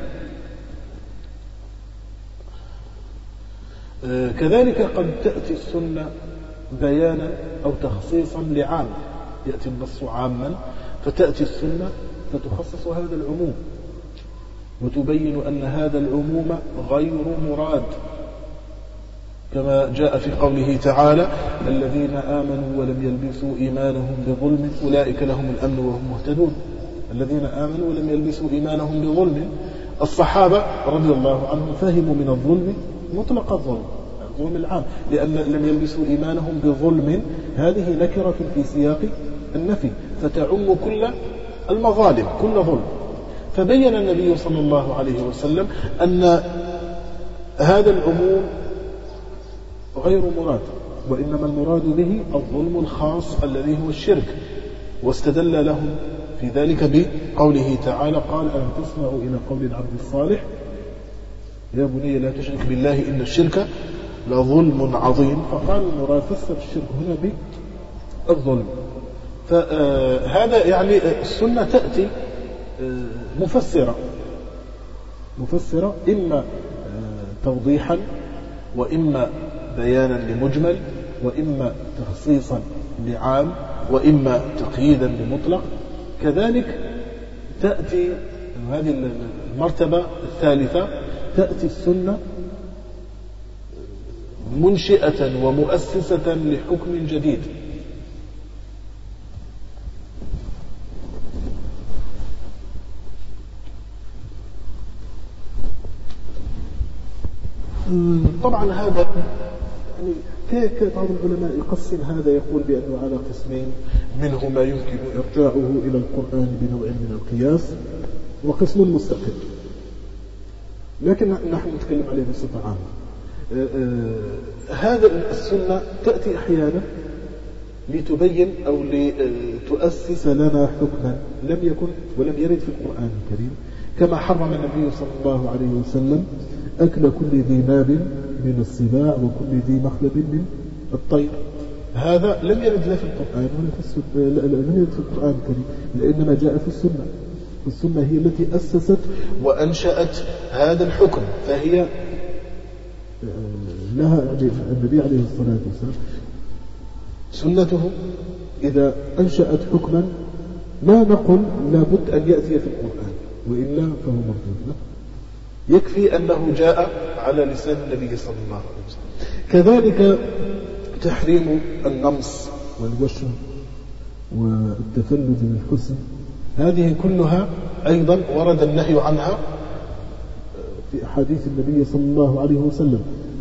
[SPEAKER 1] كذلك قد تأتي السنة بيانا أو تخصيصا لعام، يأتي النص عاما فتأتي السنة فتخصص هذا العموم وتبين أن هذا العموم غير مراد، كما جاء في قوله تعالى الذين آمنوا ولم يلبسوا إيمانهم بظلم أولئك لهم الأمن وهم مهتدون. الذين آمنوا ولم يلبسوا إيمانهم بظلم، الصحابة رضي الله عنهم فهموا من الظلم مطلق الظلم، الظلم العام، لأن لم يلبسوا إيمانهم بظلم هذه نكرة في سياق النفي فتعم كل المظالم كل ظلم. فبين النبي صلى الله عليه وسلم أن هذا العموم غير مراد، وإنما المراد به الظلم الخاص الذي هو الشرك. واستدل لهم في ذلك بقوله تعالى قال ألم تسمعوا إلى قول العبد الصالح يا بني لا تشرك بالله إن الشرك لظلم عظيم. فقال المراد فسر الشرك هنا بالظلم. فهذا يعني السنة تأتي مفسرة مفسرة إما توضيحا وإما بيانا لمجمل وإما تخصيصا لعام وإما تقييدا لمطلق. كذلك تأتي هذه المرتبة الثالثة، تأتي السنة منشئة ومؤسسة لحكم جديد. طبعا هذا يعني كيف بعض العلماء يقسم هذا، يقول بأنه على قسمين: منه ما يمكن إرجاعه إلى القرآن بنوع من القياس، وقسم مستقل. لكن نحن نتكلم عليه بصفة عامة. هذا السنة تأتي أحيانا لتبين أو لتؤسس لنا حكما لم يكن ولم يرد في القرآن الكريم، كما حرم النبي صلى الله عليه وسلم أكل كل ذي ناب من السباع وكل ذي مخلب من الطير. هذا لم يرد لا في القرآن ولا في السنة، لم يرد في القرآن الكريم، لأنما جاء في السنة. السنة هي التي أسست وأنشأت هذا الحكم، فهي لها النبي عليه الصلاة والسلام سنته إذا أنشأت حكما ما نقل لابد أن يأتي في القرآن، وإلا فهو مردود. يكفي أنه جاء على لسان النبي صلى الله عليه وسلم. كذلك تحريم النمص والوشم والتفلج بالحسن، هذه كلها أيضا ورد النهي عنها في أحاديث النبي صلى الله عليه وسلم،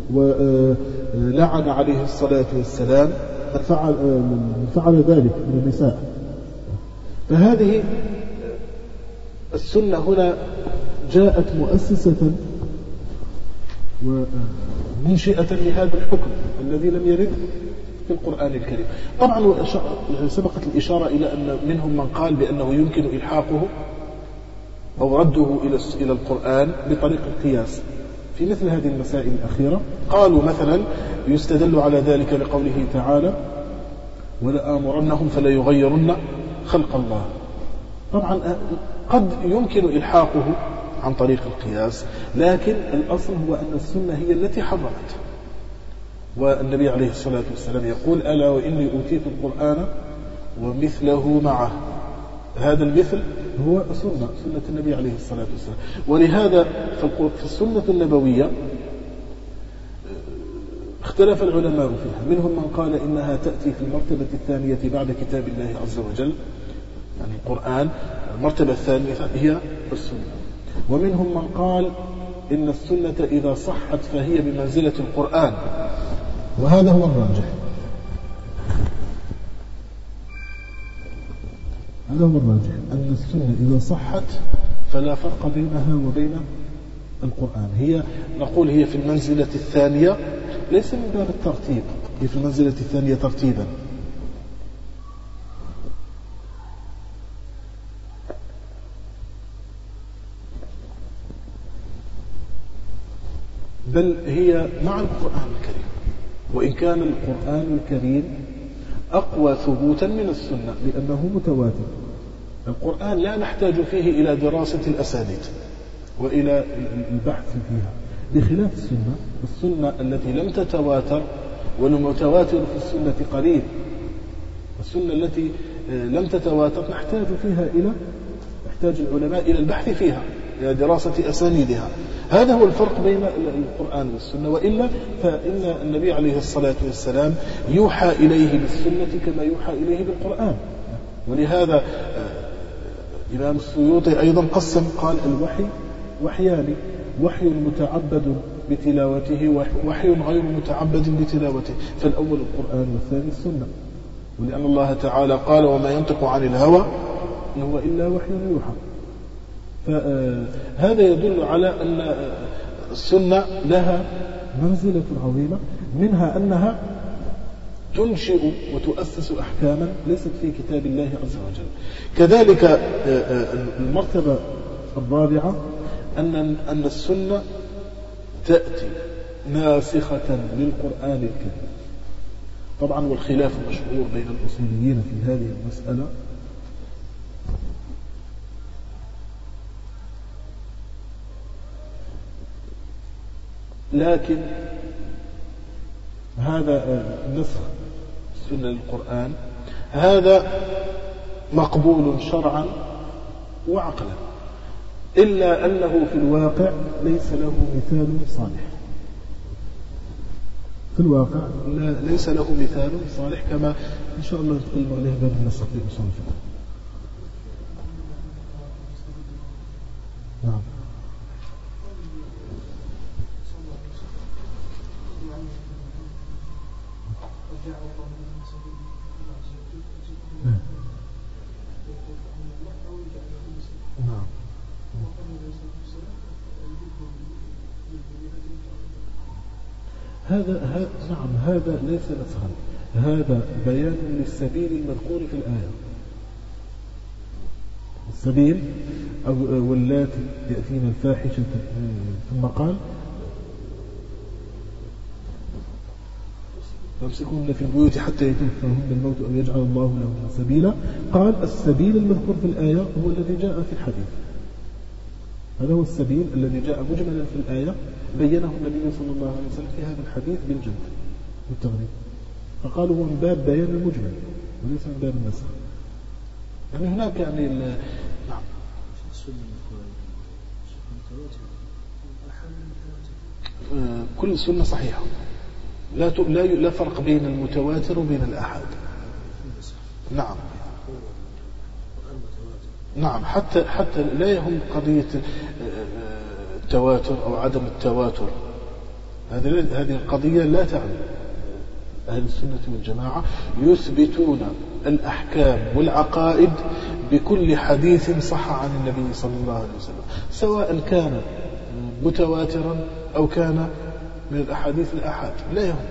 [SPEAKER 1] ولعن عليه الصلاة والسلام من فعل, من فعل ذلك من النساء. فهذه السنة هنا جاءت مؤسسة ومنشئة لهذا الحكم الذي لم يرد في القرآن الكريم. طبعا سبقت الإشارة إلى أن منهم من قال بأنه يمكن إلحاقه أو رده إلى القرآن بطريق القياس في مثل هذه المسائل الأخيرة. قالوا مثلا يستدل على ذلك لقوله تعالى: ولآمرنهم فلا يغيرن خلق الله. طبعا قد يمكن إلحاقه عن طريق القياس، لكن الأصل هو أن السنة هي التي حرمت. والنبي عليه الصلاة والسلام يقول: ألا وإني أوتيت القرآن ومثله معه. هذا المثل هو سنة سنة النبي عليه الصلاة والسلام. ولهذا في السنة النبوية اختلف العلماء فيها. منهم من قال إنها تأتي في المرتبة الثانية بعد كتاب الله عز وجل، يعني القرآن. المرتبة الثانية هي السنة. ومنهم من قال إن السنة إذا صحت فهي بمنزلة القرآن، وهذا هو الراجح. هذا هو الراجح أن السنة إذا صحت فلا فرق بينها وبين القرآن. هي نقول هي في المنزلة الثانية، ليس من باب الترتيب، هي في المنزلة الثانية ترتيبا. بل هي مع القرآن الكريم، وإن كان القرآن الكريم أقوى ثبوتا من السنة لأنه متواتر. القرآن لا نحتاج فيه إلى دراسة الأسانيد وإلى البحث فيها، بخلاف السنة. السنة التي لم تتواتر، والمتواتر في السنة قليل. السنة التي لم تتواتر نحتاج فيها إلى يحتاج العلماء إلى البحث فيها، إلى دراسة أسانيدها. هذا هو الفرق بين القرآن والسنة. وإلا فإن النبي عليه الصلاة والسلام يوحى إليه بالسنة كما يوحى إليه بالقرآن. ولهذا الإمام السيوطي أيضا قسم، قال: الوحي وحيان: وحي متعبد بتلاوته ووحي غير متعبد بتلاوته. فالأول القرآن والثاني السنة. ولأن الله تعالى قال: وما ينطق عن الهوى إن هو إلا وحي يوحى. فهذا يدل على أن السنة لها منزلة عظيمة، منها أنها تنشئ وتؤسس أحكاما ليست في كتاب الله عز وجل. كذلك المرتبة الرابعة أن أن السنة تأتي ناسخة للقرآن الكريم. طبعا والخلاف مشهور بين الأصوليين في هذه المسألة. لكن هذا نسخ السنة للقرآن هذا مقبول شرعا وعقلا، إلا أنه في الواقع ليس له مثال صالح. في الواقع لا ليس له مثال صالح، كما إن شاء الله نتكلم عليه باب النسخ في أصول الفقه. نعم. هذا هذا نعم هذا ليس نسخا، هذا بيان للسبيل المذكور في الآية. السبيل أو واللاتي يأتين الفاحشة ثم قال فامسكوهن في البيوت حتى يتوفاهن الموت أو يجعل الله لهن سبيلا. قال السبيل المذكور في الآية هو الذي جاء في الحديث، هذا هو السبيل الذي جاء مجملا في الآية بينه النبي صلى الله عليه وسلم في هذا الحديث بالجلد والتغريب، فقالوا هو من باب بيان المجمل وليس من باب النسخ. يعني هناك يعني نعم كل سنة صحيحة، لا لا لا فرق بين المتواتر وبين الآحاد. نعم نعم حتى حتى لا يهم قضية التواتر أو عدم التواتر، هذه هذه القضية لا تعني. أهل السنة والجماعة يثبتون الأحكام والعقائد بكل حديث صح عن النبي صلى الله عليه وسلم، سواء كان متواترا أو كان من الأحاديث الآحاد، لا يهم.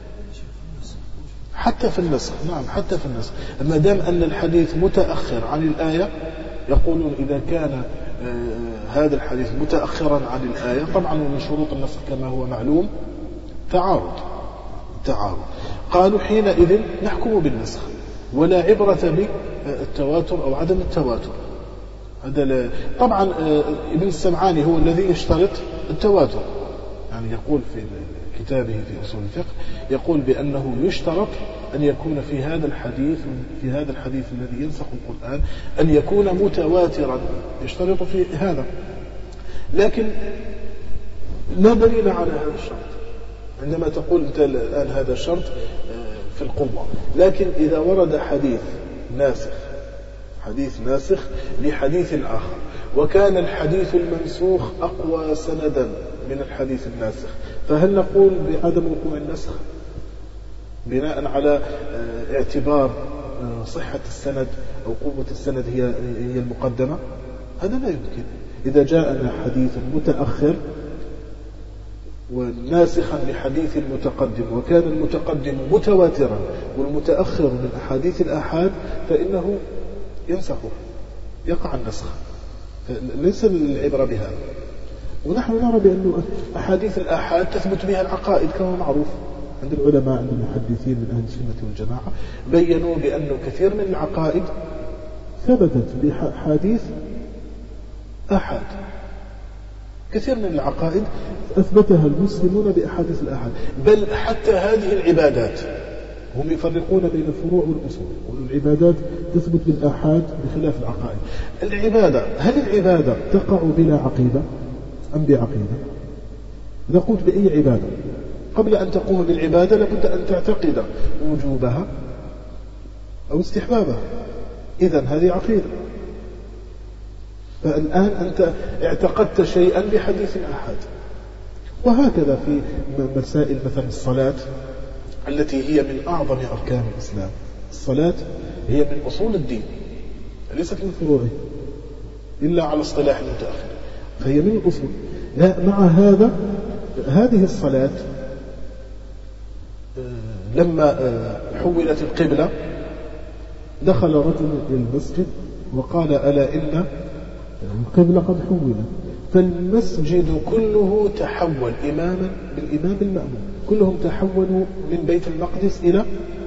[SPEAKER 1] حتى في النسخ، نعم حتى في النسخ، ما دام أن الحديث متأخر عن الآية يقولون إذا كان هذا الحديث متأخرا عن الآية، طبعا من شروط النسخ كما هو معلوم تعارض تعارض قالوا حينئذ نحكم بالنسخ ولا عبرة بالتواتر أو عدم التواتر. هذا طبعا ابن السمعاني هو الذي يشترط التواتر، يعني يقول في كتابه في أصول الفقه يقول بأنه يشترط أن يكون في هذا الحديث في هذا الحديث الذي ينسخ القرآن أن يكون متواترا، يشترط في هذا، لكن لا دليل على هذا الشرط. عندما تقول أنت الآن هذا الشرط في القوة، لكن إذا ورد حديث ناسخ حديث ناسخ لحديث آخر وكان الحديث المنسوخ أقوى سندا من الحديث الناسخ، فهل نقول بعدم وقوع النسخ بناء على اعتبار صحة السند أو قوة السند هي هي المقدمة؟ هذا لا يمكن. إذا جاءنا حديث متأخر وناسخا لحديث المتقدم وكان المتقدم متواترا والمتأخر من أحاديث الآحاد فإنه ينسخه، يقع النسخ، ليس العبرة بهذا. ونحن نرى بأن أحاديث الآحاد تثبت بها العقائد كما معروف عند العلماء عند المحدثين من أهل السنة والجماعة، بيّنوا بأن كثير من العقائد ثبتت بحديث آحاد، كثير من العقائد أثبتها المسلمون بأحاديث الآحاد، بل حتى هذه العبادات هم يفرقون بين الفروع والأصول، والعبادات تثبت بالآحاد بخلاف العقائد. العبادة، هل العبادة تقع بلا عقيدة أم بعقيدة؟ إذا قلت بأي عبادة قبل أن تقوم بالعبادة لابد أن تعتقد وجوبها أو استحبابها، إذن هذه عقيدة. فالآن أنت اعتقدت شيئا بحديث أحد. وهكذا في مسائل مثلا الصلاة التي هي من أعظم أركان الإسلام، الصلاة هي من أصول الدين ليست من فروعه إلا على اصطلاح المتأخر، فهي من الأصول. لا، مع هذا هذه الصلاة لما حولت القبلة دخل رجل إلى المسجد وقال ألا إن القبلة قد حولت، فالمسجد كله تحول إماما بالإمام المأموم، كلهم تحولوا من بيت المقدس إلى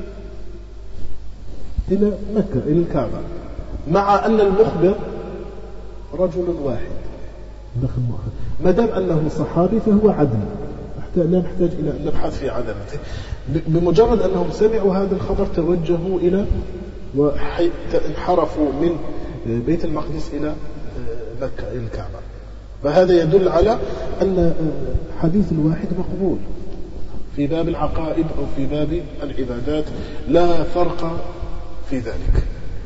[SPEAKER 1] إلى مكة إلى الكعبة، مع أن المخبر رجل واحد دخل مؤخر. ما دام أنه صحابي فهو عدل، لا نحتاج إلى أن نبحث في عدمته. بمجرد أنهم سمعوا هذا الخبر توجهوا إلى وانحرفوا من بيت المقدس إلى مكة إلى الكعبة. فهذا يدل على أن حديث الواحد مقبول في باب العقائد أو في باب العبادات، لا فرق في ذلك.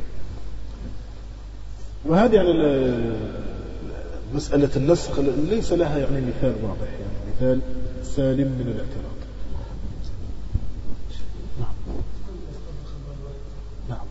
[SPEAKER 1] وهذه على مسألة النسخ ليس لها يعني مثال واضح، يعني مثال سالم من الاعتراض. نعم نعم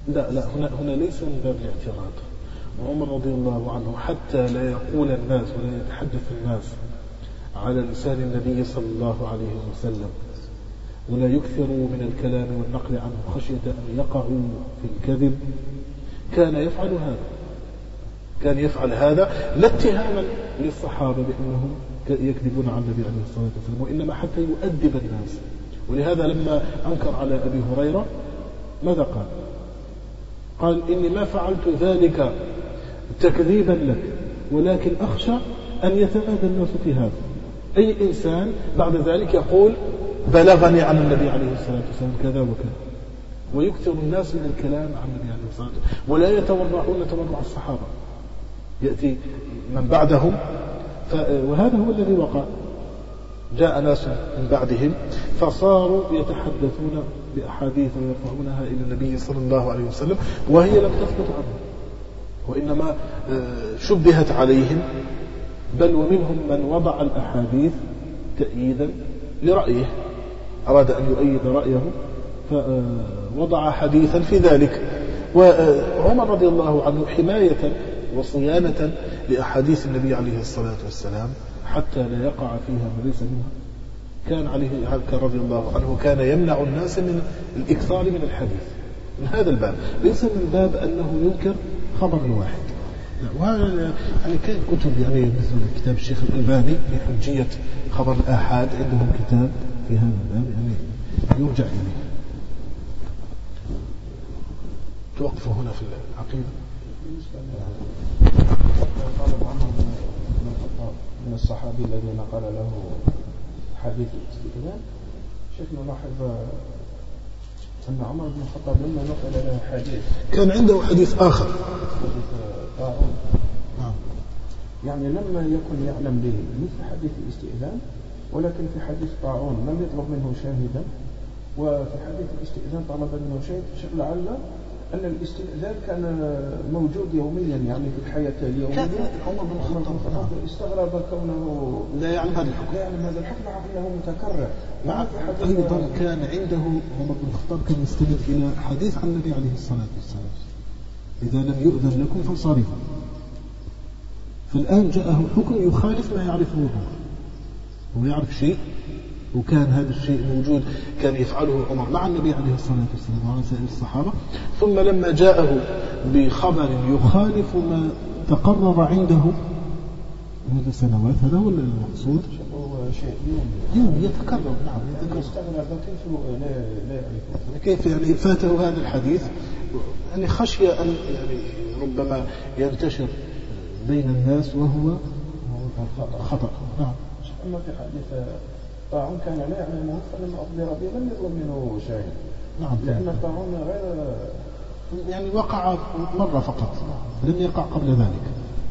[SPEAKER 1] لا لا هنا هنا ليس من باب الاعتراض. وعمر رضي الله عنه حتى لا يقول الناس ولا يتحدث الناس على لسان النبي صلى الله عليه وسلم ولا يكثروا من الكلام والنقل عنه خشية أن يقعوا في الكذب، كان يفعل هذا كان يفعل هذا لا اتهاما للصحابة بأنهم يكذبون على النبي عليه الصلاة والسلام، وإنما حتى يؤدب الناس. ولهذا لما أنكر على أبي هريرة ماذا قال؟ قال إني ما فعلت ذلك تكذيبا لك ولكن أخشى أن يتمادى الناس في هذا. أي إنسان بعد ذلك يقول بلغني عن النبي عليه الصلاة والسلام كذا وكذا، ويكثر الناس من الكلام عن النبي عليه الصلاة والسلام ولا يتورعون تورع الصحابة. يأتي من بعدهم وهذا هو الذي وقع. جاء ناس من بعدهم فصاروا يتحدثون بأحاديث ويرفعونها إلى النبي صلى الله عليه وسلم وهي لم تثبت عنه، وإنما شبهت عليهم، بل ومنهم من وضع الأحاديث تأييدا لرأيه، أراد أن يؤيد رأيه فوضع حديثا في ذلك. وعمر رضي الله عنه حماية وصيانة لأحاديث النبي عليه الصلاة والسلام حتى لا يقع فيها ما ليس منها، كان عليه رضي الله عنه كان يمنع الناس من الإكثار من الحديث من هذا الباب، ليس من باب أنه ينكر خبر الواحد. وهذا يعني كان كتب يعني مثل كتاب الشيخ الألباني في حجية خبر الآحاد، عندهم كتاب في هذا الباب يعني يرجع إليه. توقفوا هنا في العقيدة.
[SPEAKER 3] قال عمر بن الخطاب من الصحابي الذي نقل له حديث الاستئذان، شيخنا لاحظ أن عمر بن الخطاب لما نقل له حديث
[SPEAKER 1] كان عنده حديث آخر،
[SPEAKER 3] حديث طاعون،
[SPEAKER 1] نعم،
[SPEAKER 3] يعني لما يكن يعلم به مثل حديث الاستئذان، ولكن في حديث طاعون لم يطلب منه شاهدا، وفي حديث الاستئذان طلب منه شاهد، لعل أن الاستئذان كان موجود يوميا يعني في الحياة اليومية.
[SPEAKER 1] عمر بن الخطاب
[SPEAKER 3] استغرب كونه
[SPEAKER 1] لا يعلم هذا الحكم،
[SPEAKER 3] لا يعلم هذا الحكم مع أنه متكرر.
[SPEAKER 1] مع أيضا كان عنده عمر بن الخطاب كان يستند إلى حديث عن النبي عليه الصلاة والسلام إذا لم يؤذن لكم فانصرفوا. فالآن جاءه حكم يخالف ما يعرفه هو، هو يعرف شيء وكان هذا الشيء موجود كان يفعله عمر مع النبي عليه الصلاة والسلام وعلى سائر الصحابة، ثم لما جاءه بخبر يخالف ما تقرر عنده منذ سنوات، هذا هو المقصود،
[SPEAKER 3] هو شيء
[SPEAKER 1] يوم يتكرر. نعم يتكرر.
[SPEAKER 3] استغرب كيف لا لا يعرفه،
[SPEAKER 1] كيف يعني فاته هذا الحديث، يعني خشية أن يعني ربما ينتشر بين الناس وهو خطأ. نعم.
[SPEAKER 3] أما في حديث طاعون كان لا يعلمه فلما أخبر به لم يطلب منه شيء.
[SPEAKER 1] نعم.
[SPEAKER 3] لأن طاعون غير
[SPEAKER 1] يعني وقع مرة فقط، لم يقع قبل ذلك.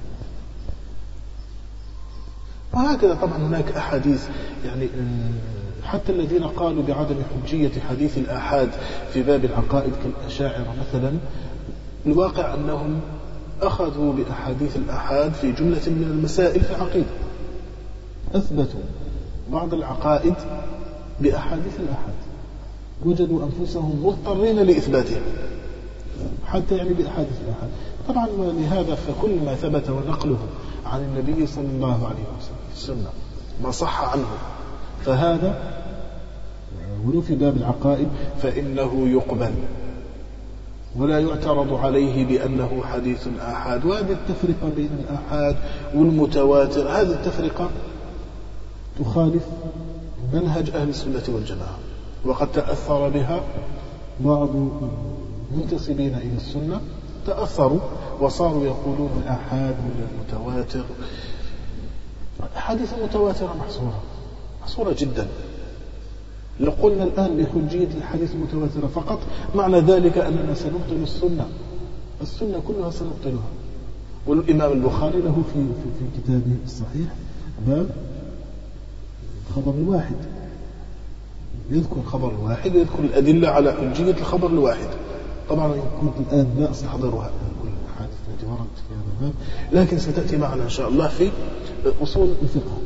[SPEAKER 1] وهكذا طبعا هناك أحاديث يعني حتى الذين قالوا بعدم حجية حديث الآحاد في باب العقائد كالأشاعرة مثلا، الواقع أنهم أخذوا بأحاديث الآحاد في جملة من المسائل في العقيدة، أثبتوا بعض العقائد بأحاديث الآحاد، وجدوا أنفسهم مضطرين لإثباتها حتى يعني بأحاديث الآحاد. طبعا لهذا فكل ما ثبت ونقله عن النبي صلى الله عليه وسلم في السنة ما صح عنه فهذا ولو في باب العقائد فإنه يقبل ولا يعترض عليه بأنه حديث آحاد. وهذه التفرقة بين الآحاد والمتواتر، هذه التفرقة تخالف منهج أهل السنة والجماعة، وقد تأثر بها بعض منتسبين إلى السنة، تأثروا وصاروا يقولون الآحاد من المتواتر. الحديث المتواترة محصورة محصورة جدا. لو قلنا الآن بحجية الحديث المتواترة فقط معنى ذلك أننا سنبطل السنة، السنة كلها سنبطلها. والإمام البخاري له في, في, في كتابه الصحيح باب خبر الواحد، يذكر خبر الواحد، يذكر الأدلة على حجية الخبر الواحد. طبعا كنت الآن لا أستحضرها كل الحادث التي وردت في هذا الباب، لكن ستأتي معنا إن شاء الله في أصول الفقه.